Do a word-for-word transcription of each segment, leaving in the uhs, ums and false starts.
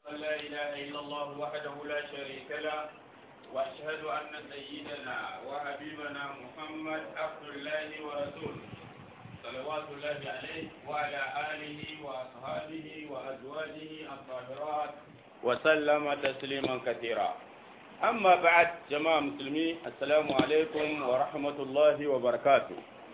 لا إله إلا الله وحده لا شريك له وأشهد أن سيدنا وحبيبنا محمد عبد الله ورسوله صلوات الله عليه وعلى آله وأصحابه وأزواجه الطاهرات وسلم تسليما كثيرا. أما بعد جماعة مسلمين السلام عليكم ورحمة الله وبركاته.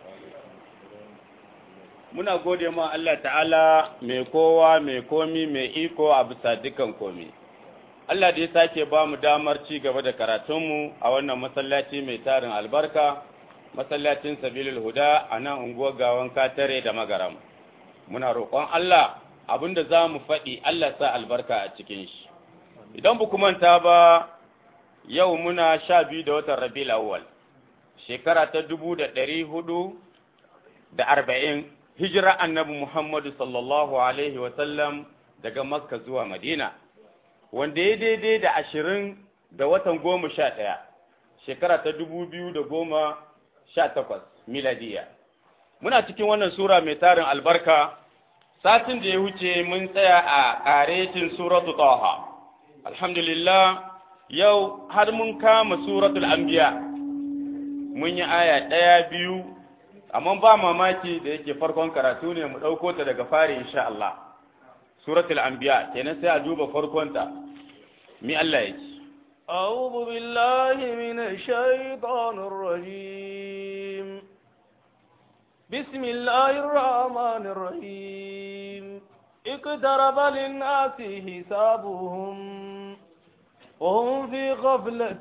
muna gode ma Allah ta'ala mai kowa mai komi mai iko a bisa dukan komi. Allah da ya sake ba mu damar ci gaba da karatunmu a wannan masallaci mai tarin albarka, masallacin Sabilul Huda a nan unguwar Gawan Katare da Magaram. Muna roƙon Allah abinda za mu faɗi Allah sa albarka a cikin shi. Idan ba ku manta ba yau muna sha biyu da watan Rabiul Awwal, shekara ta dubu da ɗari hudu da arba'in hijira annabi Muhammadu sallallahu Alaihi wasallam daga Makka zuwa Madina, wanda ya daidai da ashirin da watan goma sha ɗaya, shekara ta dubu biyu da goma sha takwas miladiya. Muna cikin wannan Sura mai tarin albarka, satin da ya wuce mun tsaya a ƙaretin Suratu Taha. Alhamdulillah, yau har mun kama Suratul Anbiya, mun yi aya ɗaya biyu, amma ba mamaki da yake farkon karatu ne mu ɗauko ta daga fari insha Allah. Suratul Anbiya kenan sai a duba farkonta. Mi Allah ya ce. أعوذ بالله من الشيطان الرجيم بسم الله الرحمن الرحيم اقترب للناس حسابهم وهم في غفلة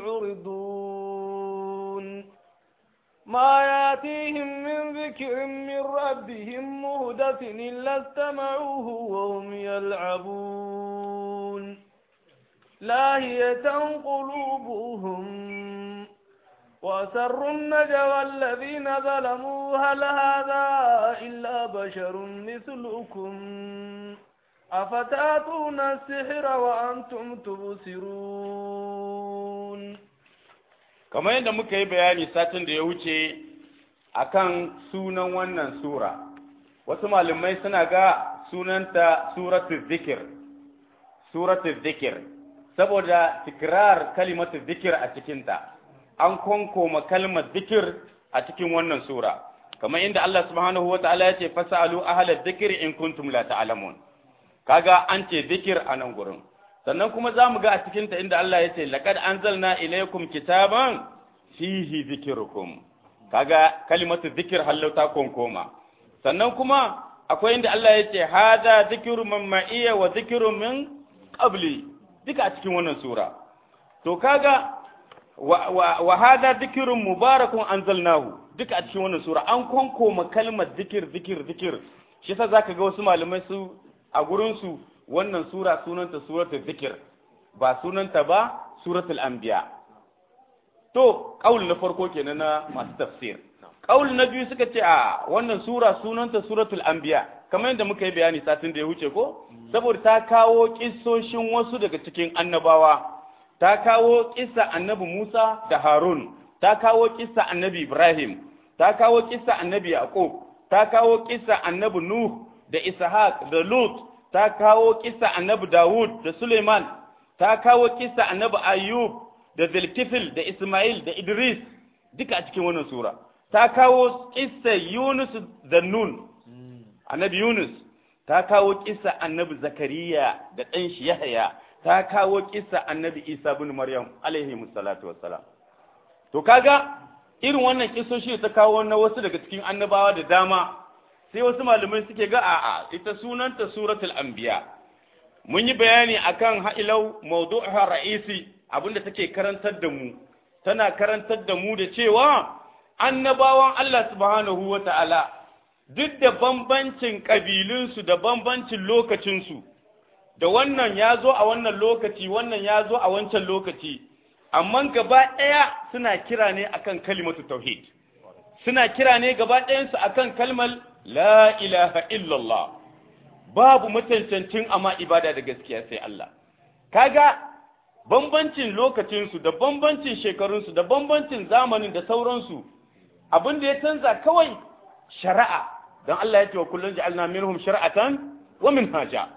معرضون ما ياتيهم من ذكر من ربهم مهدث إلا استمعوه وهم يلعبون لاهية قلوبهم وأسروا النجوى الذين ظلموا هل هذا إلا بشر مثلكم أفتاتون السحر وأنتم تبصرون. Kamar yadda muka yi bayani satin da ya wuce akan sunan wannan sura, wasu malamai suna ga sunanta suratul zikir, suratul zikir, saboda tikrar kalimatul zikir a cikinta, an konkoma kalmar zikir a cikin wannan sura, kamar inda Allah subhanahu wa ta'ala ya ce fasalu ahlal zikir in kuntum la ta'lamun. Kaga an ce zikir a nan gurin. Sannan kuma za mu ga a cikinta inda Allah ya ce, laƙad an zalna ilaikum kitaban fihi zikirukum. Kaga kalimatu zikir hallauta konkoma. Sannan kuma akwai inda Allah ya ce, haza zikiru man ma'iya wa zikiru min qabli. Duka a cikin wannan sura. To kaga wa, wa, wa haza zikirun mubarakun anzalnahu. Duka a cikin wannan sura an konkoma kalmar zikir zikir zikir. Shi yasa zaka ga wasu malamai su a gurin su wannan sura sunanta suratul zikir ba sunanta ba suratul anbiya. To kaul na farko kenan na masu tafsir. Kaul na biyu suka ce a wannan sura sunanta suratul anbiya kamar yadda muka yi bayani satin da ya wuce ko saboda ta kawo kissoshin wasu daga cikin annabawa, ta kawo kissa annabi Musa da Harun, ta kawo kissa annabi Ibrahim, ta kawo kissa annabi Yaqub, ta kawo kissa annabi Nuh da Ishaq da Lut, ta kawo kissa annabi Dawud da Suleiman, ta kawo kissa annabi Ayyub da Zulkifil da Ismail da Idris duka a cikin wannan sura. Ta kawo kissa Yunus da Nun, annabi Yunus, ta kawo kissa annabi Zakariya da ɗan shi Yahya, ta kawo kissa annabi Isa bin Maryam alaihi musallatu wassalam. To kaga irin wannan kissoshi ta kawo na wasu daga cikin annabawa da dama, sai wasu malamai suke ga a'a ita sunanta suratul anbiya. Mun yi bayani akan ha'ilau mawdu'uha ra'isi abinda take karantar da mu, tana karantar da mu da cewa annabawan Allah subhanahu wata'ala duk da bambancin kabilunsu da bambancin lokacinsu, da wannan ya zo a wannan lokaci wannan ya zo a wancan lokaci, amma gaba ɗaya suna kira ne akan kalimatu tauhid, suna kira ne gaba ɗayansu akan kalmar la ilaha illallah, babu mutuncancin amma ibada da gaskiya sai Allah. Kaga bambancin lokacinsu da bambancin shekarunsu da bambancin zamanin da sauransu, abin da ya canza kawai shari'a, don Allah ya ce wa kullum ja'alna minhum shari'atan wa minhaja.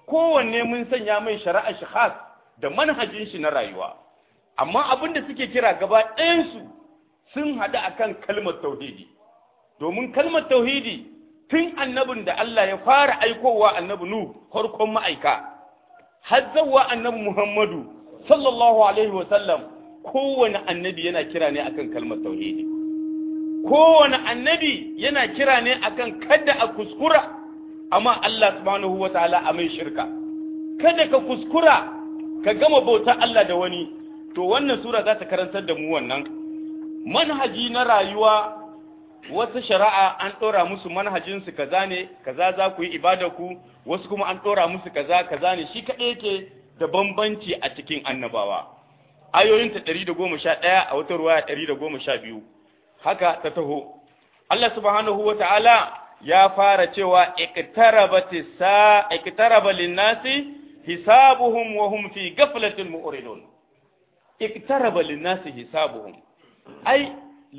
kowanne mun sanya mai shari'a shi khas da manhajin shi na rayuwa amma abin da suke kira gaba ɗayansu sun haɗu akan kalmar tauhidi domin kalmar tauhidi tun annabin da Allah ya fara aikowa annabi nu farkon ma'aika har zawwa annabi Muhammadu sallallahu alaihi wa sallam kowane annabi yana kira ne akan kalmar tauhidi kowane annabi yana kira ne akan kada a kuskura amma Allah subhanahu wa ta'ala a mai shirka kada ka kuskura ka gama bautar Allah da wani to wannan sura za ta karantar da mu wannan manhaji na rayuwa wata shari'a an ɗora musu manhajinsu kaza ne kaza za ku yi ku wasu kuma an ɗora musu kaza kaza ne shi kaɗai yake da bambanci a cikin annabawa ayoyinta ɗari da goma sha ɗaya a wata ruwaya ɗari da goma sha biyu haka ta taho Allah subhanahu wa ta'ala ya fara cewa iqtarabati sa iqtaraba lin-nasi hisabuhum wa hum fi ghaflatin mu'ridun iqtaraba lin-nasi hisabuhum ai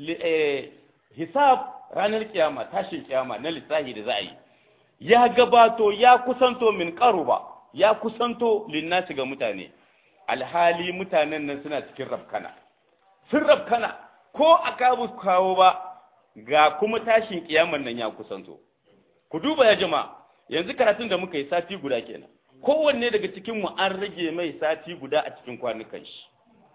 hisab ranar kiyama tashin kiyama na lissahi da za a yi ya gabato ya kusanto min qaruba ya kusanto lin-nasi ga mutane alhali mutanen nan suna cikin rafkana sun rafkana ko aka bu kawo ba ga kuma tashin kiyaman nan ya kusanto ku duba ya jama'a yanzu karatun da muka yi sati guda kenan kowanne daga cikin mu an rage mai sati guda a cikin kwanukan shi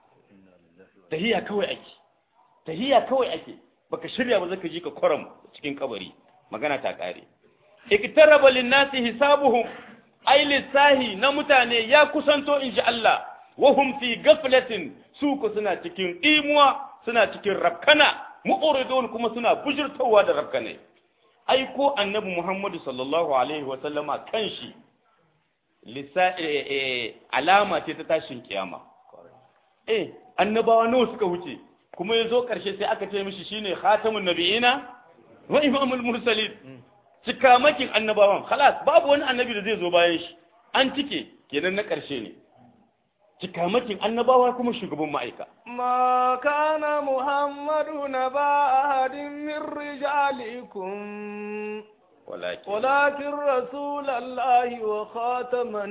tahiya kawai ake tahiya kawai ake baka shirya ba zaka ji ka koram cikin kabari magana ta kare iktaraba lin-nasi hisabuhum ay lisahi na mutane ya kusanto insha Allah wa hum fi ghaflatin su ku suna cikin imuwa suna cikin rabkana mu'ridun kuma suna bujurtawa da rabkane ai ko annabi Muhammadu sallallahu alaihi wa sallama kanshi lisa alama ce ta tashin kiyama eh annabawa nawa suka wuce kuma yazo karshe sai aka ce mishi shine khatamun nabiyina wa imamul mursalin cikamakin annabawan khalas babu wani annabi da zai zo bayan shi an cike kenan na karshe ne cikamakin annabawa kuma shugaban ma'aika ma kana muhammadu naba ahadin min rijalikum walakin walakin rasulallahi wa khataman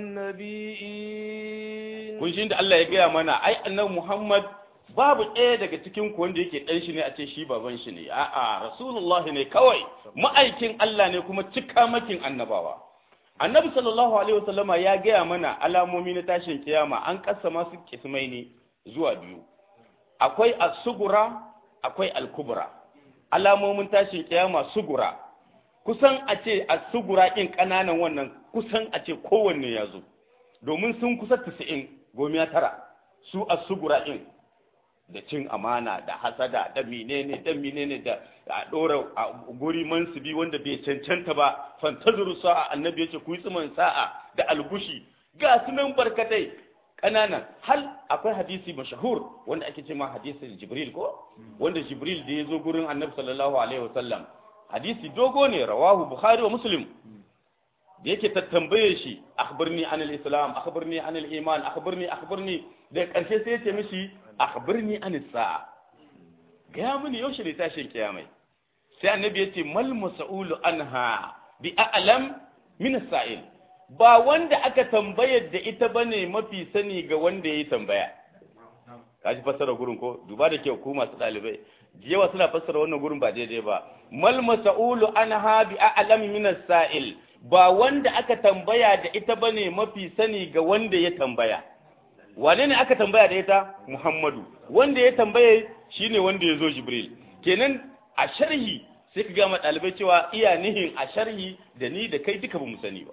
nabiyyin kun shi da Allah ya gaya mana ai annabi Muhammad babu ɗaya daga cikin ku wanda yake ɗan shi ne a ce shi baban shi ne a'a rasulullahi ne kawai ma'aikin Allah ne kuma cikamakin annabawa annabi sallallahu alaihi wasallama ya gaya mana alamomi na tashin kiyama an kassama su kismai ne zuwa biyu akwai as-sugura akwai al-kubra alamomin tashin kiyama sugura kusan a ce as-sugura kin kananan wannan kusan a ce kowanne ya zo domin sun kusa tisa'in gomiya tara su as-sugura kin da cin amana da hasada da menene da menene da a dora a guri mansubi wanda bai cancanta ba fantazuru sa'a annabi yace ku yi tsiman sa'a da algushi ga sunan barkatai kananan hal akwai hadisi mashahur wanda ake cewa hadisin jibril ko wanda jibril da yazo gurin annabi sallallahu alaihi wasallam hadisi dogo ne rawahu bukhari wa muslim da yake tattambaye shi akhbirni anil islam akhbirni anil iman akhbirni akhbirni da karshe sai yace mishi akhbirni anis sa'a ga mini yaushe ne tashin kiyamai sai annabi yace mal mas'ulu anha bi a'lam min as-sa'il ba wanda aka tambayar da ita bane mafi sani ga wanda yayi tambaya kaji fassara gurin ko duba da kyau ku masu dalibai yawa suna fassara wannan gurin ba daidai ba mal mas'ulu anha bi a'lam min as-sa'il ba wanda aka tambaya da ita bane mafi sani ga wanda ya tambaya wane ne aka tambaya da ita Muhammadu wanda ya tambaye shine wanda ya zo Jibril kenan a sharhi sai ka ga ma dalibai cewa iya nihin a sharhi da ni da kai duka ba mu sani ba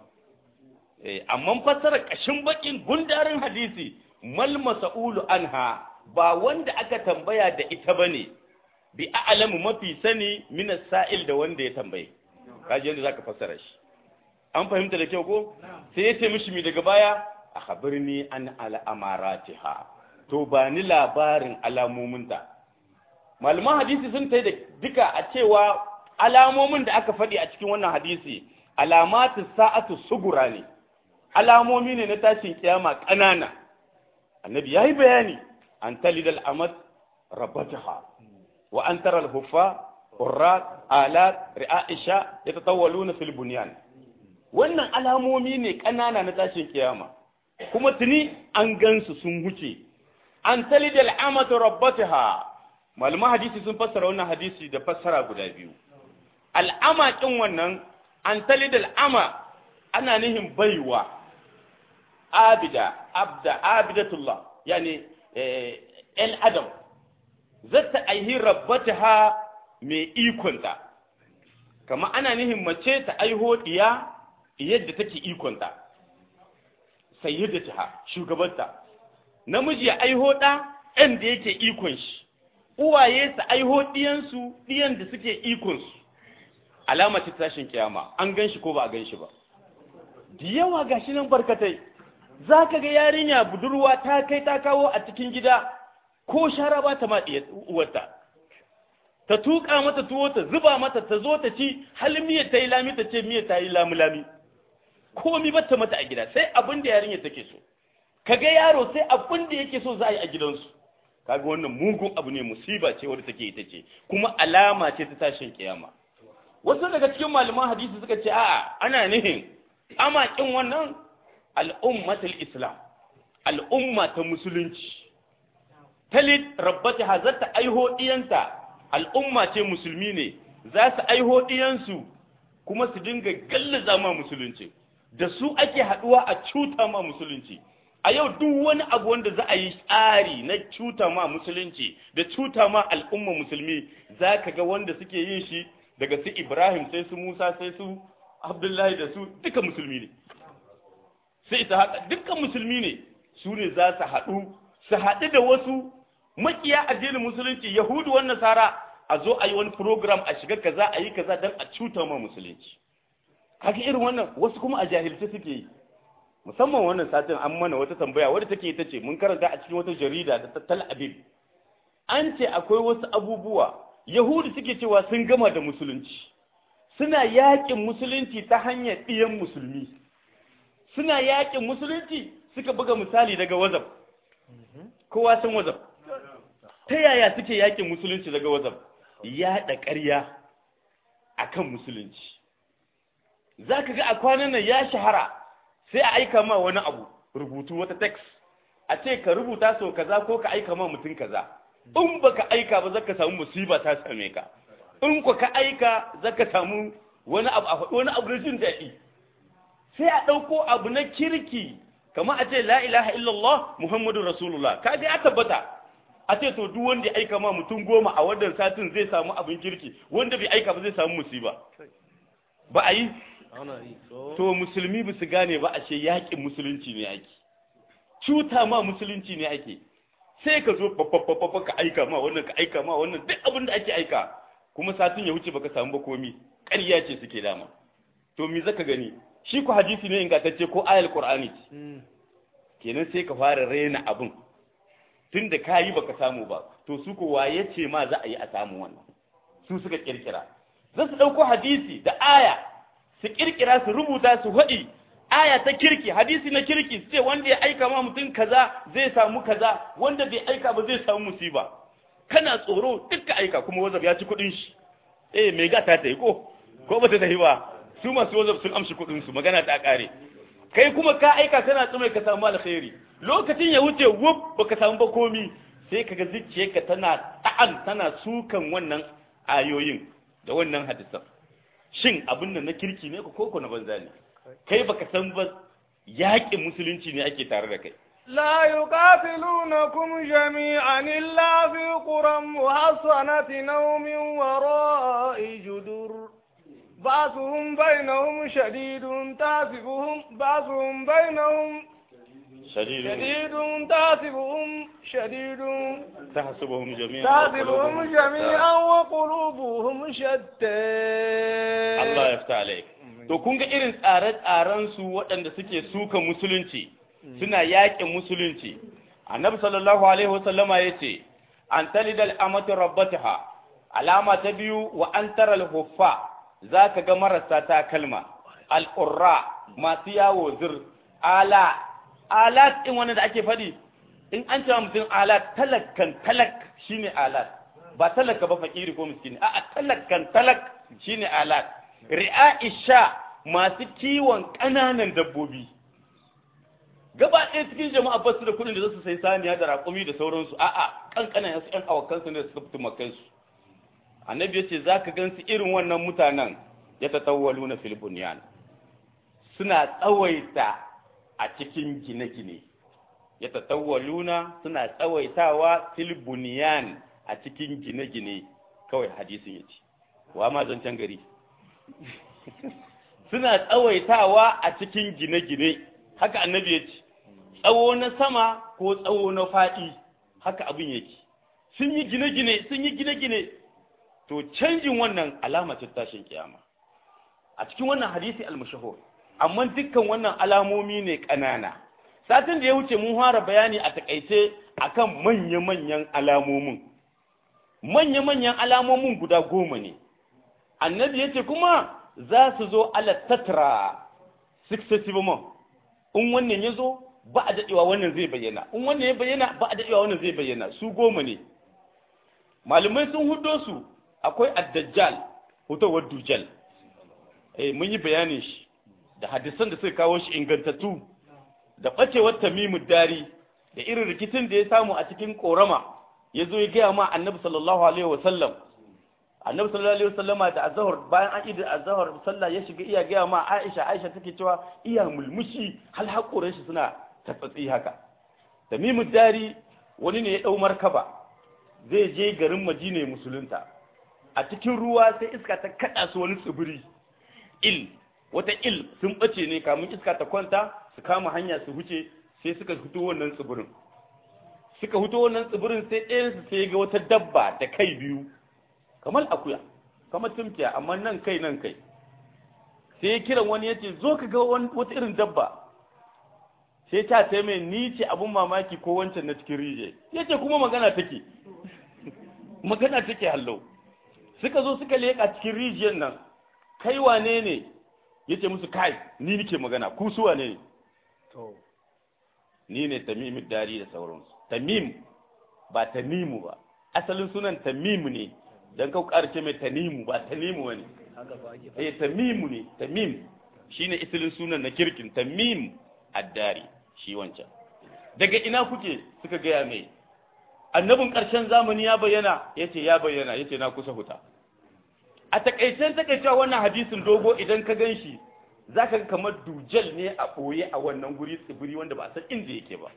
eh amma fassara kashin bakin gundarin hadisi mal mas'ulu anha ba wanda aka tambaya da ita bane bi a'lamu mafi sani min as-sa'il da wanda ya tambaye kaji yanda zaka fassara shi an fahimta da kyau ko sai ya ce mishi mi daga baya akhbirni an al-amaratiha to ba ni labarin alamominta malaman hadisi sun tai da duka a cewa alamomin da aka faɗi a cikin wannan hadisi alamatu sa'atu sugura ne alamomi ne na tashin kiyama kanana annabi yayi bayani an talidal amat rabataha wa an tara al-huffa urrat alat ri'aisha yatatawaluna fil bunyan wannan alamomi ne ƙanana na tashin kiyama kuma tuni an gansu sun huce. An talidal amatu rabbataha, malaman hadisi sun fassara wannan hadisi da fassara guda biyu. Al'ama kin wannan an talidal ama ana nihin baiwa abida abda abidatullah yani el adam zata aihi rabbataha mai ikonta, kama ana nihin mace ta aiho diya yadda take ikonta, sayyidataha shugabanta, namiji ya aiho ɗa ɗan da yake ikon shi, uwaye su aiho ɗiyansu ɗiyan da suke ikonsu. Alama ce tashin kiyama, an gan shi ko ba a gan shi ba. Da yawa ga shi nan barkatai, za ka ga yarinya budurwa ta kai ta kawo a cikin gida ko shara ba ta maɗi uwarta. Ta tuƙa mata tuwo ta zuba mata ta zo ta ci, halin miyar ta yi lami ta ce miyar ta yi lami-lami. Komi ba ta mata a gida, sai abin da yarinya take so. Kaga yaro sai abin da yake so za a yi a gidansu. Kaga wannan mugun abu ne, musiba ce wadda take ita ce, kuma alama ce ta tashin kiyama. Wasu daga cikin malaman hadisi suka ce a'a ana nihin amakin wannan al'ummatul islam, al'umma ta musulunci. Talit rabbata hazarta aiho diyanta, al'umma ce musulmi ne, za su aiho diyansu kuma su dinga gallaza ma musulunci, da su ake haduwa a cuta ma musulunci. A yau duk wani abu wanda za a yi tsari na cuta ma musulunci da cuta ma al'umma musulmi, za ka ga wanda suke yin shi daga su Ibrahim sai su Musa sai su Abdullahi da su duka musulmi ne. Sai ta haka dukkan musulmi ne, su ne za su haɗu, su haɗu da wasu makiya addinin musulunci, Yahudu wannan Nasara, a zo a yi wani program a shiga kaza a yi kaza don a cuta ma musulunci. Haka irin wannan wasu kuma a jahilce suke yi. Musamman wannan satin an mana wata tambaya wadda take ita ce mun karanta a cikin wata jarida ta Tel Aviv. An ce akwai wasu abubuwa Yahudu suke cewa sun gama da musulunci, suna yaƙin musulunci ta hanyar ɗiyan musulmi, suna yaƙin musulunci suka buga misali daga WhatsApp. Kowa san WhatsApp. Ta yaya suke yaƙin musulunci daga WhatsApp? Yaɗa ƙarya akan musulunci. Za ka ga a kwanan nan ya shahara, sai a aika ma wani abu, rubutu wata text, a ce ka rubuta so kaza ko ka aika ma mutum kaza. In baka aika ba zaka samu musiba ta same ka, in ku ka aika zaka samu wani abu a faɗi wani abu na jin daɗi. Sai a ɗauko abu na kirki, kamar a ce la ilaha illallah Muhammadu Rasulullah, kaga ya tabbata. A ce to duk wanda ya aika ma mutum goma a wannan satin zai samu abin kirki, wanda bai aika ba zai samu musiba. Ba a yi? To musulmi ba su gane ba a ce yaƙin musulunci ne ake, cuta ma musulunci ne ake. Sai ka zo fafafafafa ka aika ma wannan ka aika ma wannan duk abin da ake aika, kuma satin ya wuce baka samu ba komi, ƙarya ce suke dama. To me zaka gani? Shi ku hadisi ne ingantacce ko ayal Qur'ani ce. Kenan sai ka fara raina abin. Tunda ka yi baka samu ba, to su ko waye ce ma za a yi a samu wannan? Su suka kirkira. Za su ɗauko hadisi da aya, su kirkira su rubuta su faɗi aya ta kirki, hadisi na kirki, su ce wanda ya aika ma mutum kaza zai samu kaza, wanda bai aika ba zai samu musiba. Kana tsoro dukka aika, kuma wazab ya ci kuɗin shi. Eh mai gata ta yi ko ko ba ta tafi ba, su masu wazab sun amshi kuɗin su, magana ta ƙare. Kai kuma ka aika kana tsumai ka samu alkhairi, lokacin ya wuce wuf baka samu ba komi, sai kaga zuciyarka tana ta'an tana sukan wannan ayoyin da wannan hadisan. Shin abin nan na kirki ne ko koko na banza ne? Kai baka san ba yaƙin musulunci ne ake tare da kai. لا يقاتلونكم جميعا إلا في قرى محصنة أو من وراء جدر بعضهم بينهم شديد تحسبهم بعضهم بينهم شديد شديد تحسبهم شديد تحسبهم جميعا تحسبهم جميعا وقلوبهم شتى. Allah ya fita alaik. To kun ga irin tsare-tsaren su waɗanda suke suka musulunci, suna yaƙin musulunci. Annabi sallallahu alaihi wasallama yace an talidal amatu rabbataha, alama ta biyu wa an taral huffa, zaka ga marasa takalma, al-qurra masu yawo zir, ala alat din wannan da ake faɗi, in an ce mutum alat talakkan talak shine alat, ba talaka ba fakiri ko miskini, a'a talakkan talak shine alat. Ri'a isha masu kiwon ƙananan dabbobi gaba ɗaya cikin jama'a ba su da kuɗin da za su sai saniya da raƙumi da sauransu a'a ƙanƙanan yasu ƴan awakansu ne da suka fito makansu annabi ya ce za ka gansu irin wannan mutanen ya tatawwalu na filibuniyan suna tsawaita a cikin gine-gine ya tatawwaluna suna tsawaitawa filibuniyan a cikin gine-gine kawai hadisin ya ce wa ma zancen gari suna tsawaitawa a cikin gine-gine haka annabi ya ce tsawo na sama ko tsawo na faɗi haka abin yake sun yi gine-gine sun yi gine-gine to canjin wannan alama ce tashin kiyama a cikin wannan hadisi al-mashhur amma dukkan wannan alamomi ne ƙanana satin da ya wuce mun fara bayani a takaice akan manya-manyan alamomin manya-manyan alamomin guda goma ne annabi ya ce kuma za su zo ala tatra successive month in wannan ya zo ba a daɗewa wannan zai bayyana in wannan ya bayyana ba a daɗewa wannan zai bayyana su goma ne malumai sun hudo su akwai ad-dajjal hutowar dujal eh mun yi bayanin shi da hadisan da suka kawo shi ingantattu da bacewar tamimud dari da irin rikicin da ya samu a cikin korama yazo ya ga ma annabi sallallahu alaihi wasallam annabi sallallahu alaihi wasallama da azhar bayan an idi azhar sallah ya shiga iya ga ma Aisha Aisha take cewa iya mulmushi hal hakurin shi suna tabbatsi haka tamimud dari wani ne ya dau markaba zai je garin Madina musulunta a cikin ruwa sai iska ta kada su wani tsibiri il wata il sun bace ne kamun iska ta kwanta su kama hanya su huce sai suka fito wannan tsibirin suka fito wannan tsibirin sai ɗayan su sai ga wata dabba da kai biyu kamar akuya kamar tumkiya amma nan kai nan kai sai kiran wani yace zo ka ga wata irin dabba sai ta ta mai ni ce abun mamaki ko wancan na cikin rije yace kuma magana take magana take hallo suka zo suka leka cikin rijiyar nan kai wane ne yace musu kai ni nike magana ku su wane ne to ni ne tamim dari da sauransu tamim ba tamimu ba asalin sunan tamim ne dan kau karce mai tanimu ba tanimu bane eh tamimu ne tamim shine asalin sunan na kirkin tamim ad-dari shi wancan daga ina kuke suka ga mai annabin ƙarshen zamani ya bayyana yace ya bayyana yace na kusa huta a takaicen takaicewa wannan hadisin dogo idan ka ganshi zaka ga kamar dujal ne a boye a wannan guri tsibiri wanda ba a san inda yake ba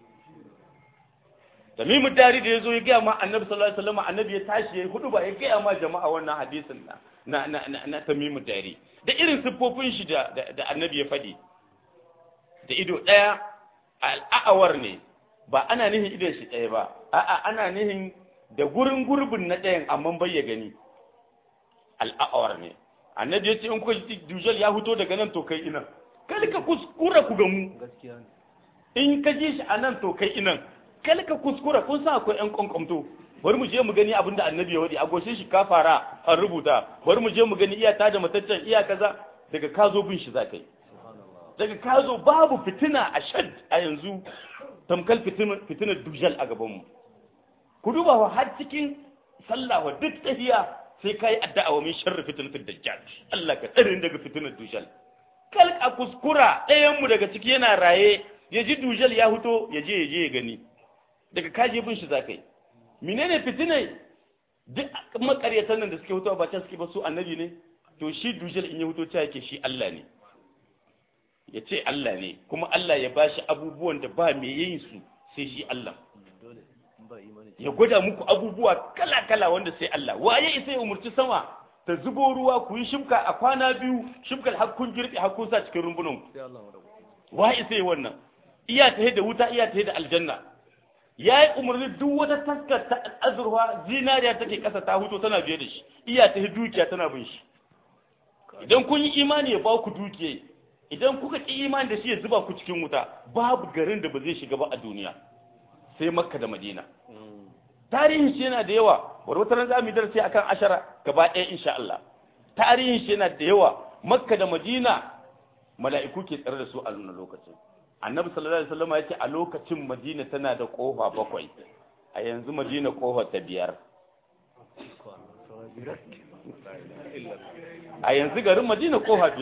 Tamimu Dari da yazo ya ga ma Annabi sallallahu alaihi wasallam Annabi ya tashi ya hudu ba ya ga ma jama'a wannan hadisin na na na, na Tamimu Dari da irin siffofin shi da da Annabi ya fadi da ido daya al'awar ne ba ana nihin idon shi daya ba a'a ana nihin da gurin gurbin na dayan amma bai ya gani al'awar ne annabi ya ce in kuka dujal ya fito daga nan to kai ina kal ka kuskura ku gamu gaskiya in ka ji shi anan to kai inan kal ka kuskura kun san akwai ƴan konkomto bari mu je mu gani abinda annabi ya wadi a goshin shi ka fara an rubuta bari mu je mu gani iya ta da mataccen iya kaza daga ka zo bin shi zakai daga ka zo babu fitina a shad a yanzu tamkal fitina fitinar dujal a gaban mu ku duba wa har cikin sallah wa duk tahiya sai kai addu'a wa min sharri fitnatud dajjal Allah ka tsare daga fitnar dujal kal a kuskura ɗayan mu daga ciki yana raye ya ji dujal ya fito ya je ya je ya gani daga kaje bin shi zakai menene fitinai duk makaryatan nan da suke fitowa ba ta suke ba su annabi ne to shi dujal in ya fito ta yake shi Allah ne ya ce Allah ne kuma Allah ya bashi abubuwan da ba me yin su sai shi Allah ya gwada muku abubuwa kala-kala wanda sai Allah waye isa ya umurci sama ta zubo ruwa ku yi shimka a kwana biyu shimkar hakkun girbi hakkun sa cikin rumbunan waye isa ya wannan iya ta da wuta iya ta da aljanna yayi umarni duk wata taskar ta azurwa zinariya take kasa ta huto tana biye da shi iya ta dukiya tana bin shi idan kun yi imani ya ba ku dukiya idan kuka ki imani da shi ya zuba ku cikin wuta babu garin da ba zai shiga ba a duniya sai Makka da Madina tarihin shi yana da yawa wani wata ran zamu darasi akan ashara gaba ɗaya insha Allah tarihin shi yana da yawa Makka da Madina mala'iku ke tsare da su a wannan lokacin Annabi sallallahu alaihi wasallam ya ce a lokacin Madina tana da kofa bakwai a yanzu Madina kofa ta biyar a yanzu garin Madina kofa biyar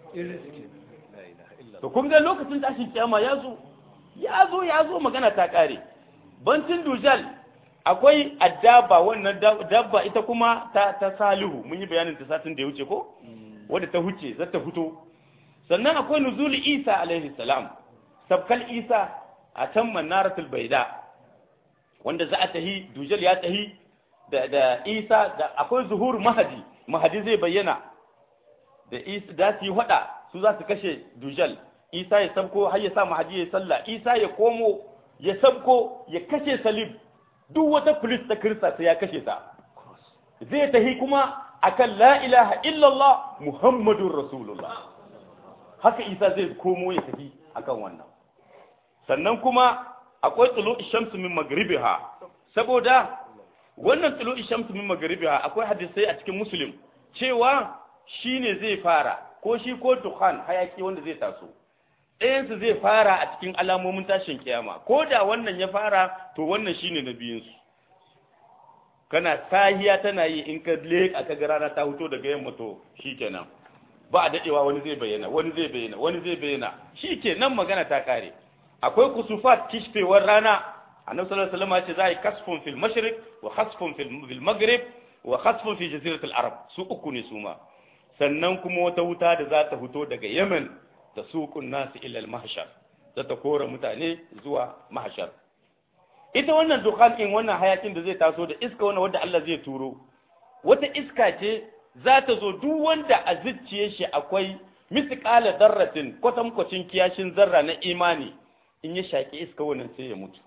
to kun ga lokacin tashin kiyama ya zo ya zo ya zo magana ta kare bantin dujal akwai addaba wannan dabba ita kuma ta ta salihu mun yi bayanin ta satin da ya wuce ko wanda ta huce za ta fito sannan akwai nuzuli isa alaihi salam sabkal isa a can manaratul baida wanda za a tahi dujal ya tahi da da isa da akwai zuhur mahadi mahadi zai bayyana da isa da su yi hada su za su kashe dujal isa ya sabko har ya sa mahadi ya salla isa ya komo ya sabko ya kashe salib duk wata polis ta kirista sai ya kashe ta zai tahi kuma akan la ilaha illallah muhammadur rasulullah haka isa zai komo ya tafi akan wannan sannan kuma akwai tulu'i shamsu min magribiha saboda wannan tulu'i shamsu min magribiha akwai hadisi a cikin muslim cewa shine zai fara ko shi ko dukhan hayaki wanda zai taso ɗayan su zai fara a cikin alamomin tashin kiyama ko da wannan ya fara to wannan shine na biyun su kana sahiya tana yi in ka leka ka ga rana ta fito daga yamma to shikenan ba a dadewa wani zai bayyana wani zai bayyana wani zai bayyana shikenan magana ta kare akwai kusufat kishfewar rana annabi sallallahu alaihi wasallam ya ce za a yi kasfun fil mashriq wa khasfun fil maghrib wa khasfun fi jaziratul arab su uku ne su ma sannan kuma wata wuta da za ta fito daga Yemen ta suqun nasu ila al mahshar za ta kora mutane zuwa mahshar ita wannan dukhan in wannan hayakin da zai taso da iska wannan wanda Allah zai turo wata iska ce za ta zo duk wanda a zuciye shi akwai misqala darratin kwatankwacin kiyashin zarra na imani in ya shaki iska wannan sai ya mutu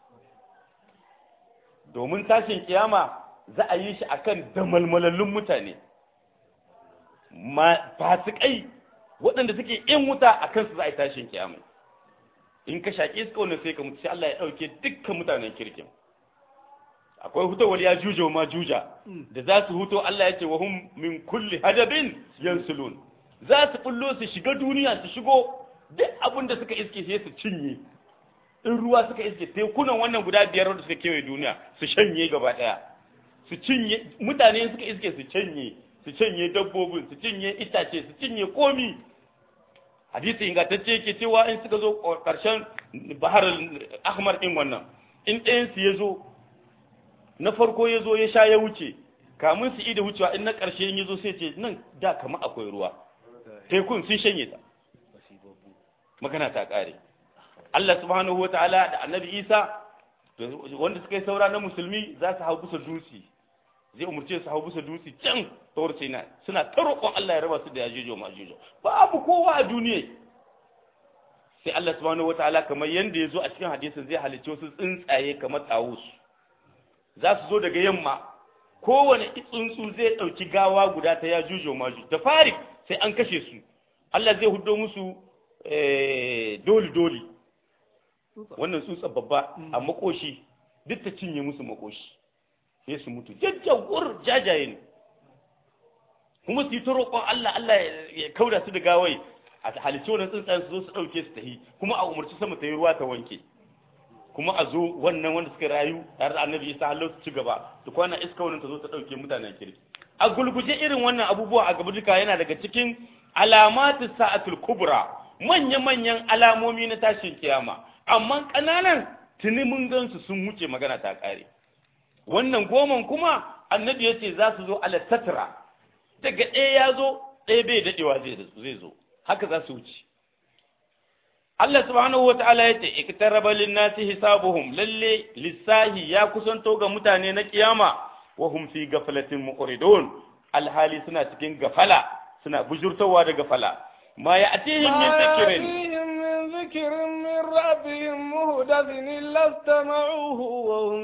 domin tashin kiyama za a yi shi akan damalmalallun mutane ma fasikai waɗanda suke in wuta akan su za a yi tashin kiyama in ka shaki iska wannan sai ka mutu sai Allah ya dauke dukkan mutanen kirkin akwai hutowar ya juja ma juja da za su huto Allah ya ce wa hum min kulli hadabin yansulun za su bullo su shiga duniya su shigo duk abin da suka iske sai su cinye in ruwa suka iske tekunan wannan guda biyar wanda suka kewaye duniya su shanye gaba daya su cinye mutane suka iske su cinye su cinye dabbobin su cinye itace su cinye komi hadisi ingantacce yake cewa in suka zo karshen bahar ahmar din wannan in ɗayan su ya zo na farko ya zo ya sha ya wuce kamun su ida wucewa in na ƙarshe in ya zo sai ce nan da kama akwai ruwa tekun sun shanye ta magana ta ƙare Allah subhanahu wa ta'ala da annabi Isa wanda suka yi saura na musulmi za su hau bisa dutse zai umurce su hau bisa dutse can tawar sai na suna ta roƙon Allah ya raba su da yajujo majujo babu kowa a duniya sai Allah subhanahu wa ta'ala kamar yanda ya zo a cikin hadisin zai halicce wasu tsuntsaye kamar tawus za su zo daga yamma kowane tsuntsu zai ɗauki gawa guda ta yajujo majujo da fari sai an kashe su Allah zai hudo musu doli-doli wannan tsutsa babba a makoshi duk ta cinye musu makoshi sai su mutu jajjawar jajaye ne kuma su yi ta roƙon Allah Allah ya kauda su da gawai a halicci wannan tsuntsayen su zo su ɗauke su tahi kuma a umarci sama ta yi ruwa ta wanke kuma a zo wannan wanda suka rayu tare da annabi isa hallo su ci gaba da kwana iska wannan ta zo ta ɗauke mutanen kirki a gulguje irin wannan abubuwa a gaba duka yana daga cikin alamatu sa'atul kubra manya-manyan alamomi na tashin kiyama amma ƙananan tuni mun gansu sun wuce magana ta ƙare wannan goman kuma annabi ya ce za su zo ala tatra daga ɗaya ya zo ɗaya bai daɗewa zai zo haka za su wuce Allah subhanahu wa ta'ala ya ce iktaraba lin-nasi hisabuhum lalle lissahi ya kusanto ga mutane na kiyama wa hum fi ghaflatin muqridun alhali suna cikin gafala suna bujurtawa da gafala ma ya'tihim min dhikrin ذكر من ربهم مهدث إلا استمعوه وهم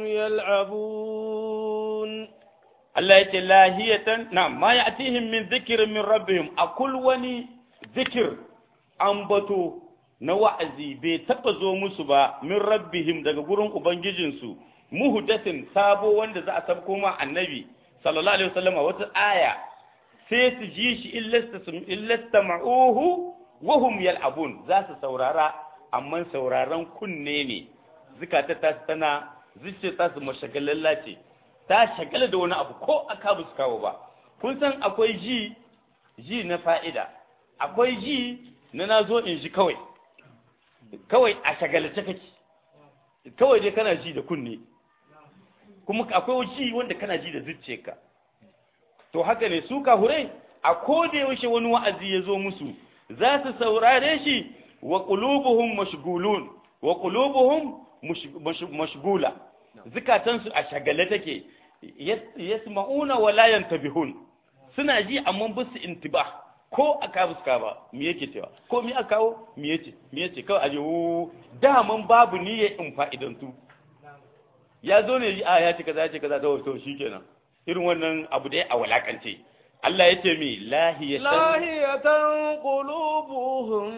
يلعبون الله يتي لاهية نعم ما يأتيهم من ذكر من ربهم أقول وني ذكر أنبتو نوعزي بيتقزو مسبا من ربهم daga gurin ubangijinsu muhdathin sabo wanda za a sabko ma annabi sallallahu alaihi wasallam wata aya sai su ji shi illastama'uhu wahum yal'abun za su saurara amma sauraron kunne ne zikata ta tana zuciya ta su mashagalalla ce ta shagala da wani abu ko aka bu su kawo ba kun san akwai ji ji na fa'ida akwai ji na na zo in ji kawai kawai a shagalace kake kawai dai kana ji da kunne kuma akwai ji wanda kana ji da zuciyarka to haka ne su kahurai a koda yaushe wani wa'azi ya zo musu za su saurare shi wa qulubuhum mashghulun wa qulubuhum mashghula zukatansu a shagale take yasma'una wa la yantabihun suna ji amma ba su intibah ko aka buska ba me yake cewa ko me aka kawo me yace me yace kawai aje wo daman babu niyyar in fa'idantu ya zo ne a ya ce kaza ya ce kaza to to shikenan irin wannan abu dai a walakance Allah yace mi lahiyatan lahiyatan qulubuhum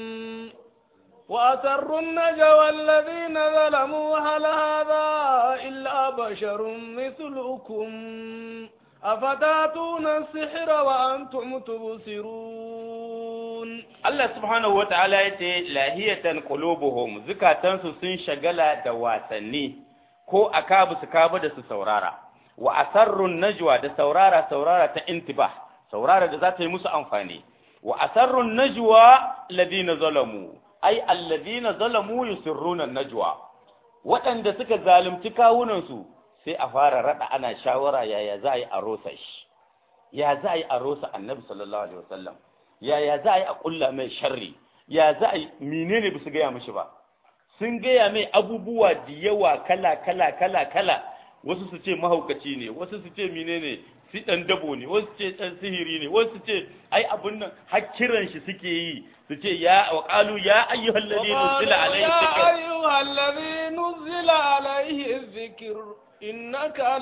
wa atarru an-najwa alladhina zalamu hal hadha illa basharun mithlukum afatatuna as-sihra wa antum tubsirun Allah subhanahu wataala yace lahiyatan qulubuhum zukatansu sun shagala da wasanni ko akabu su kaba da su saurara wa asarrun najwa da saurara saurara ta intibah saurara da za ta yi musu amfani wa asarrun najwa alladhina zalamu ay alladhina zalamu yusirruna najwa waɗanda suka zalunci kawunan su sai a fara rada ana shawara yaya za a yi a rosa shi ya za a yi a rosa annabi sallallahu alaihi wasallam yaya za a yi a kulla mai sharri ya za a yi menene ba su gaya mishi ba sun gaya mai abubuwa da yawa kala kala kala kala wasu su ce mahaukaci ne wasu su ce menene si dan dabo ne wasu ce dan sihiri ne wasu ce ai abun nan hakkiran shi suke yi su ce ya wa qalu ya ayyuhal ladina nuzila alayhi dhikr ya ayyuhal ladina nuzila alayhi dhikr innaka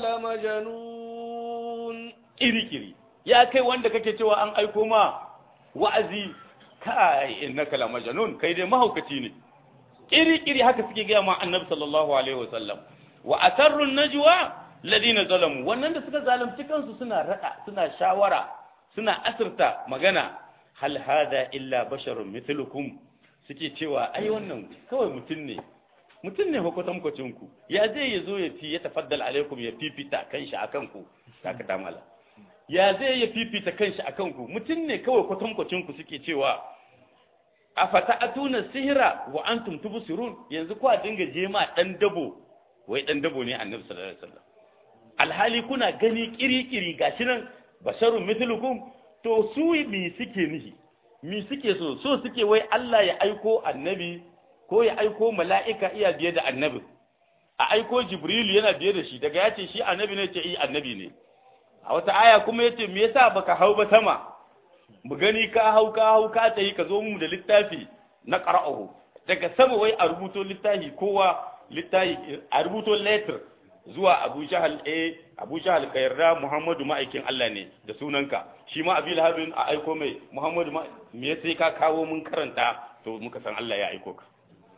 lamajnun iri iri ya kai wanda kake cewa an aiko ma wa'azi kai innaka lamajnun kai dai mahaukaci ne iri-iri haka suke gaya ma annabi sallallahu alaihi wasallam wa asarrun najwa ladina zalamu wannan da suka zalunci kansu suna rada suna shawara suna asirta magana hal hada illa basharun mithlukum suke cewa ai wannan kawai mutum ne mutum ne hukutan kwacin ku ya zai yazo ya fi ya tafaddal alaikum ya fifita kanshi akan ku saka ta mala ya zai ya fifita kanshi akan ku mutum ne kawai kwatan kwacin ku suke cewa afata'atuna sihra wa antum tubsirun yanzu ku a dinga jema dan dabo wai dan dabo ne annabi sallallahu alaihi wasallam alhali kuna gani kirikiri gashi nan basharun mithlukum to su mi suke nihi mi suke so so suke wai Allah ya aiko annabi ko ya aiko mala'ika iya biye da annabi a aiko jibril yana biye da shi daga yace shi annabi ne ce yi annabi ne a wata aya kuma yace me yasa baka hau ba sama mu gani ka hau ka hau ka tayi ka zo mu da littafi na qara'uhu daga sama wai a rubuto littafi kowa littafi a rubuto letter zuwa Abu Jahal eh Abu Jahal ka yarda Muhammadu ma'aikin Allah ne da sunanka shi ma Abi Lahabin a aiko mai Muhammadu ma me yasa ka kawo mun karanta to muka san Allah ya aiko ka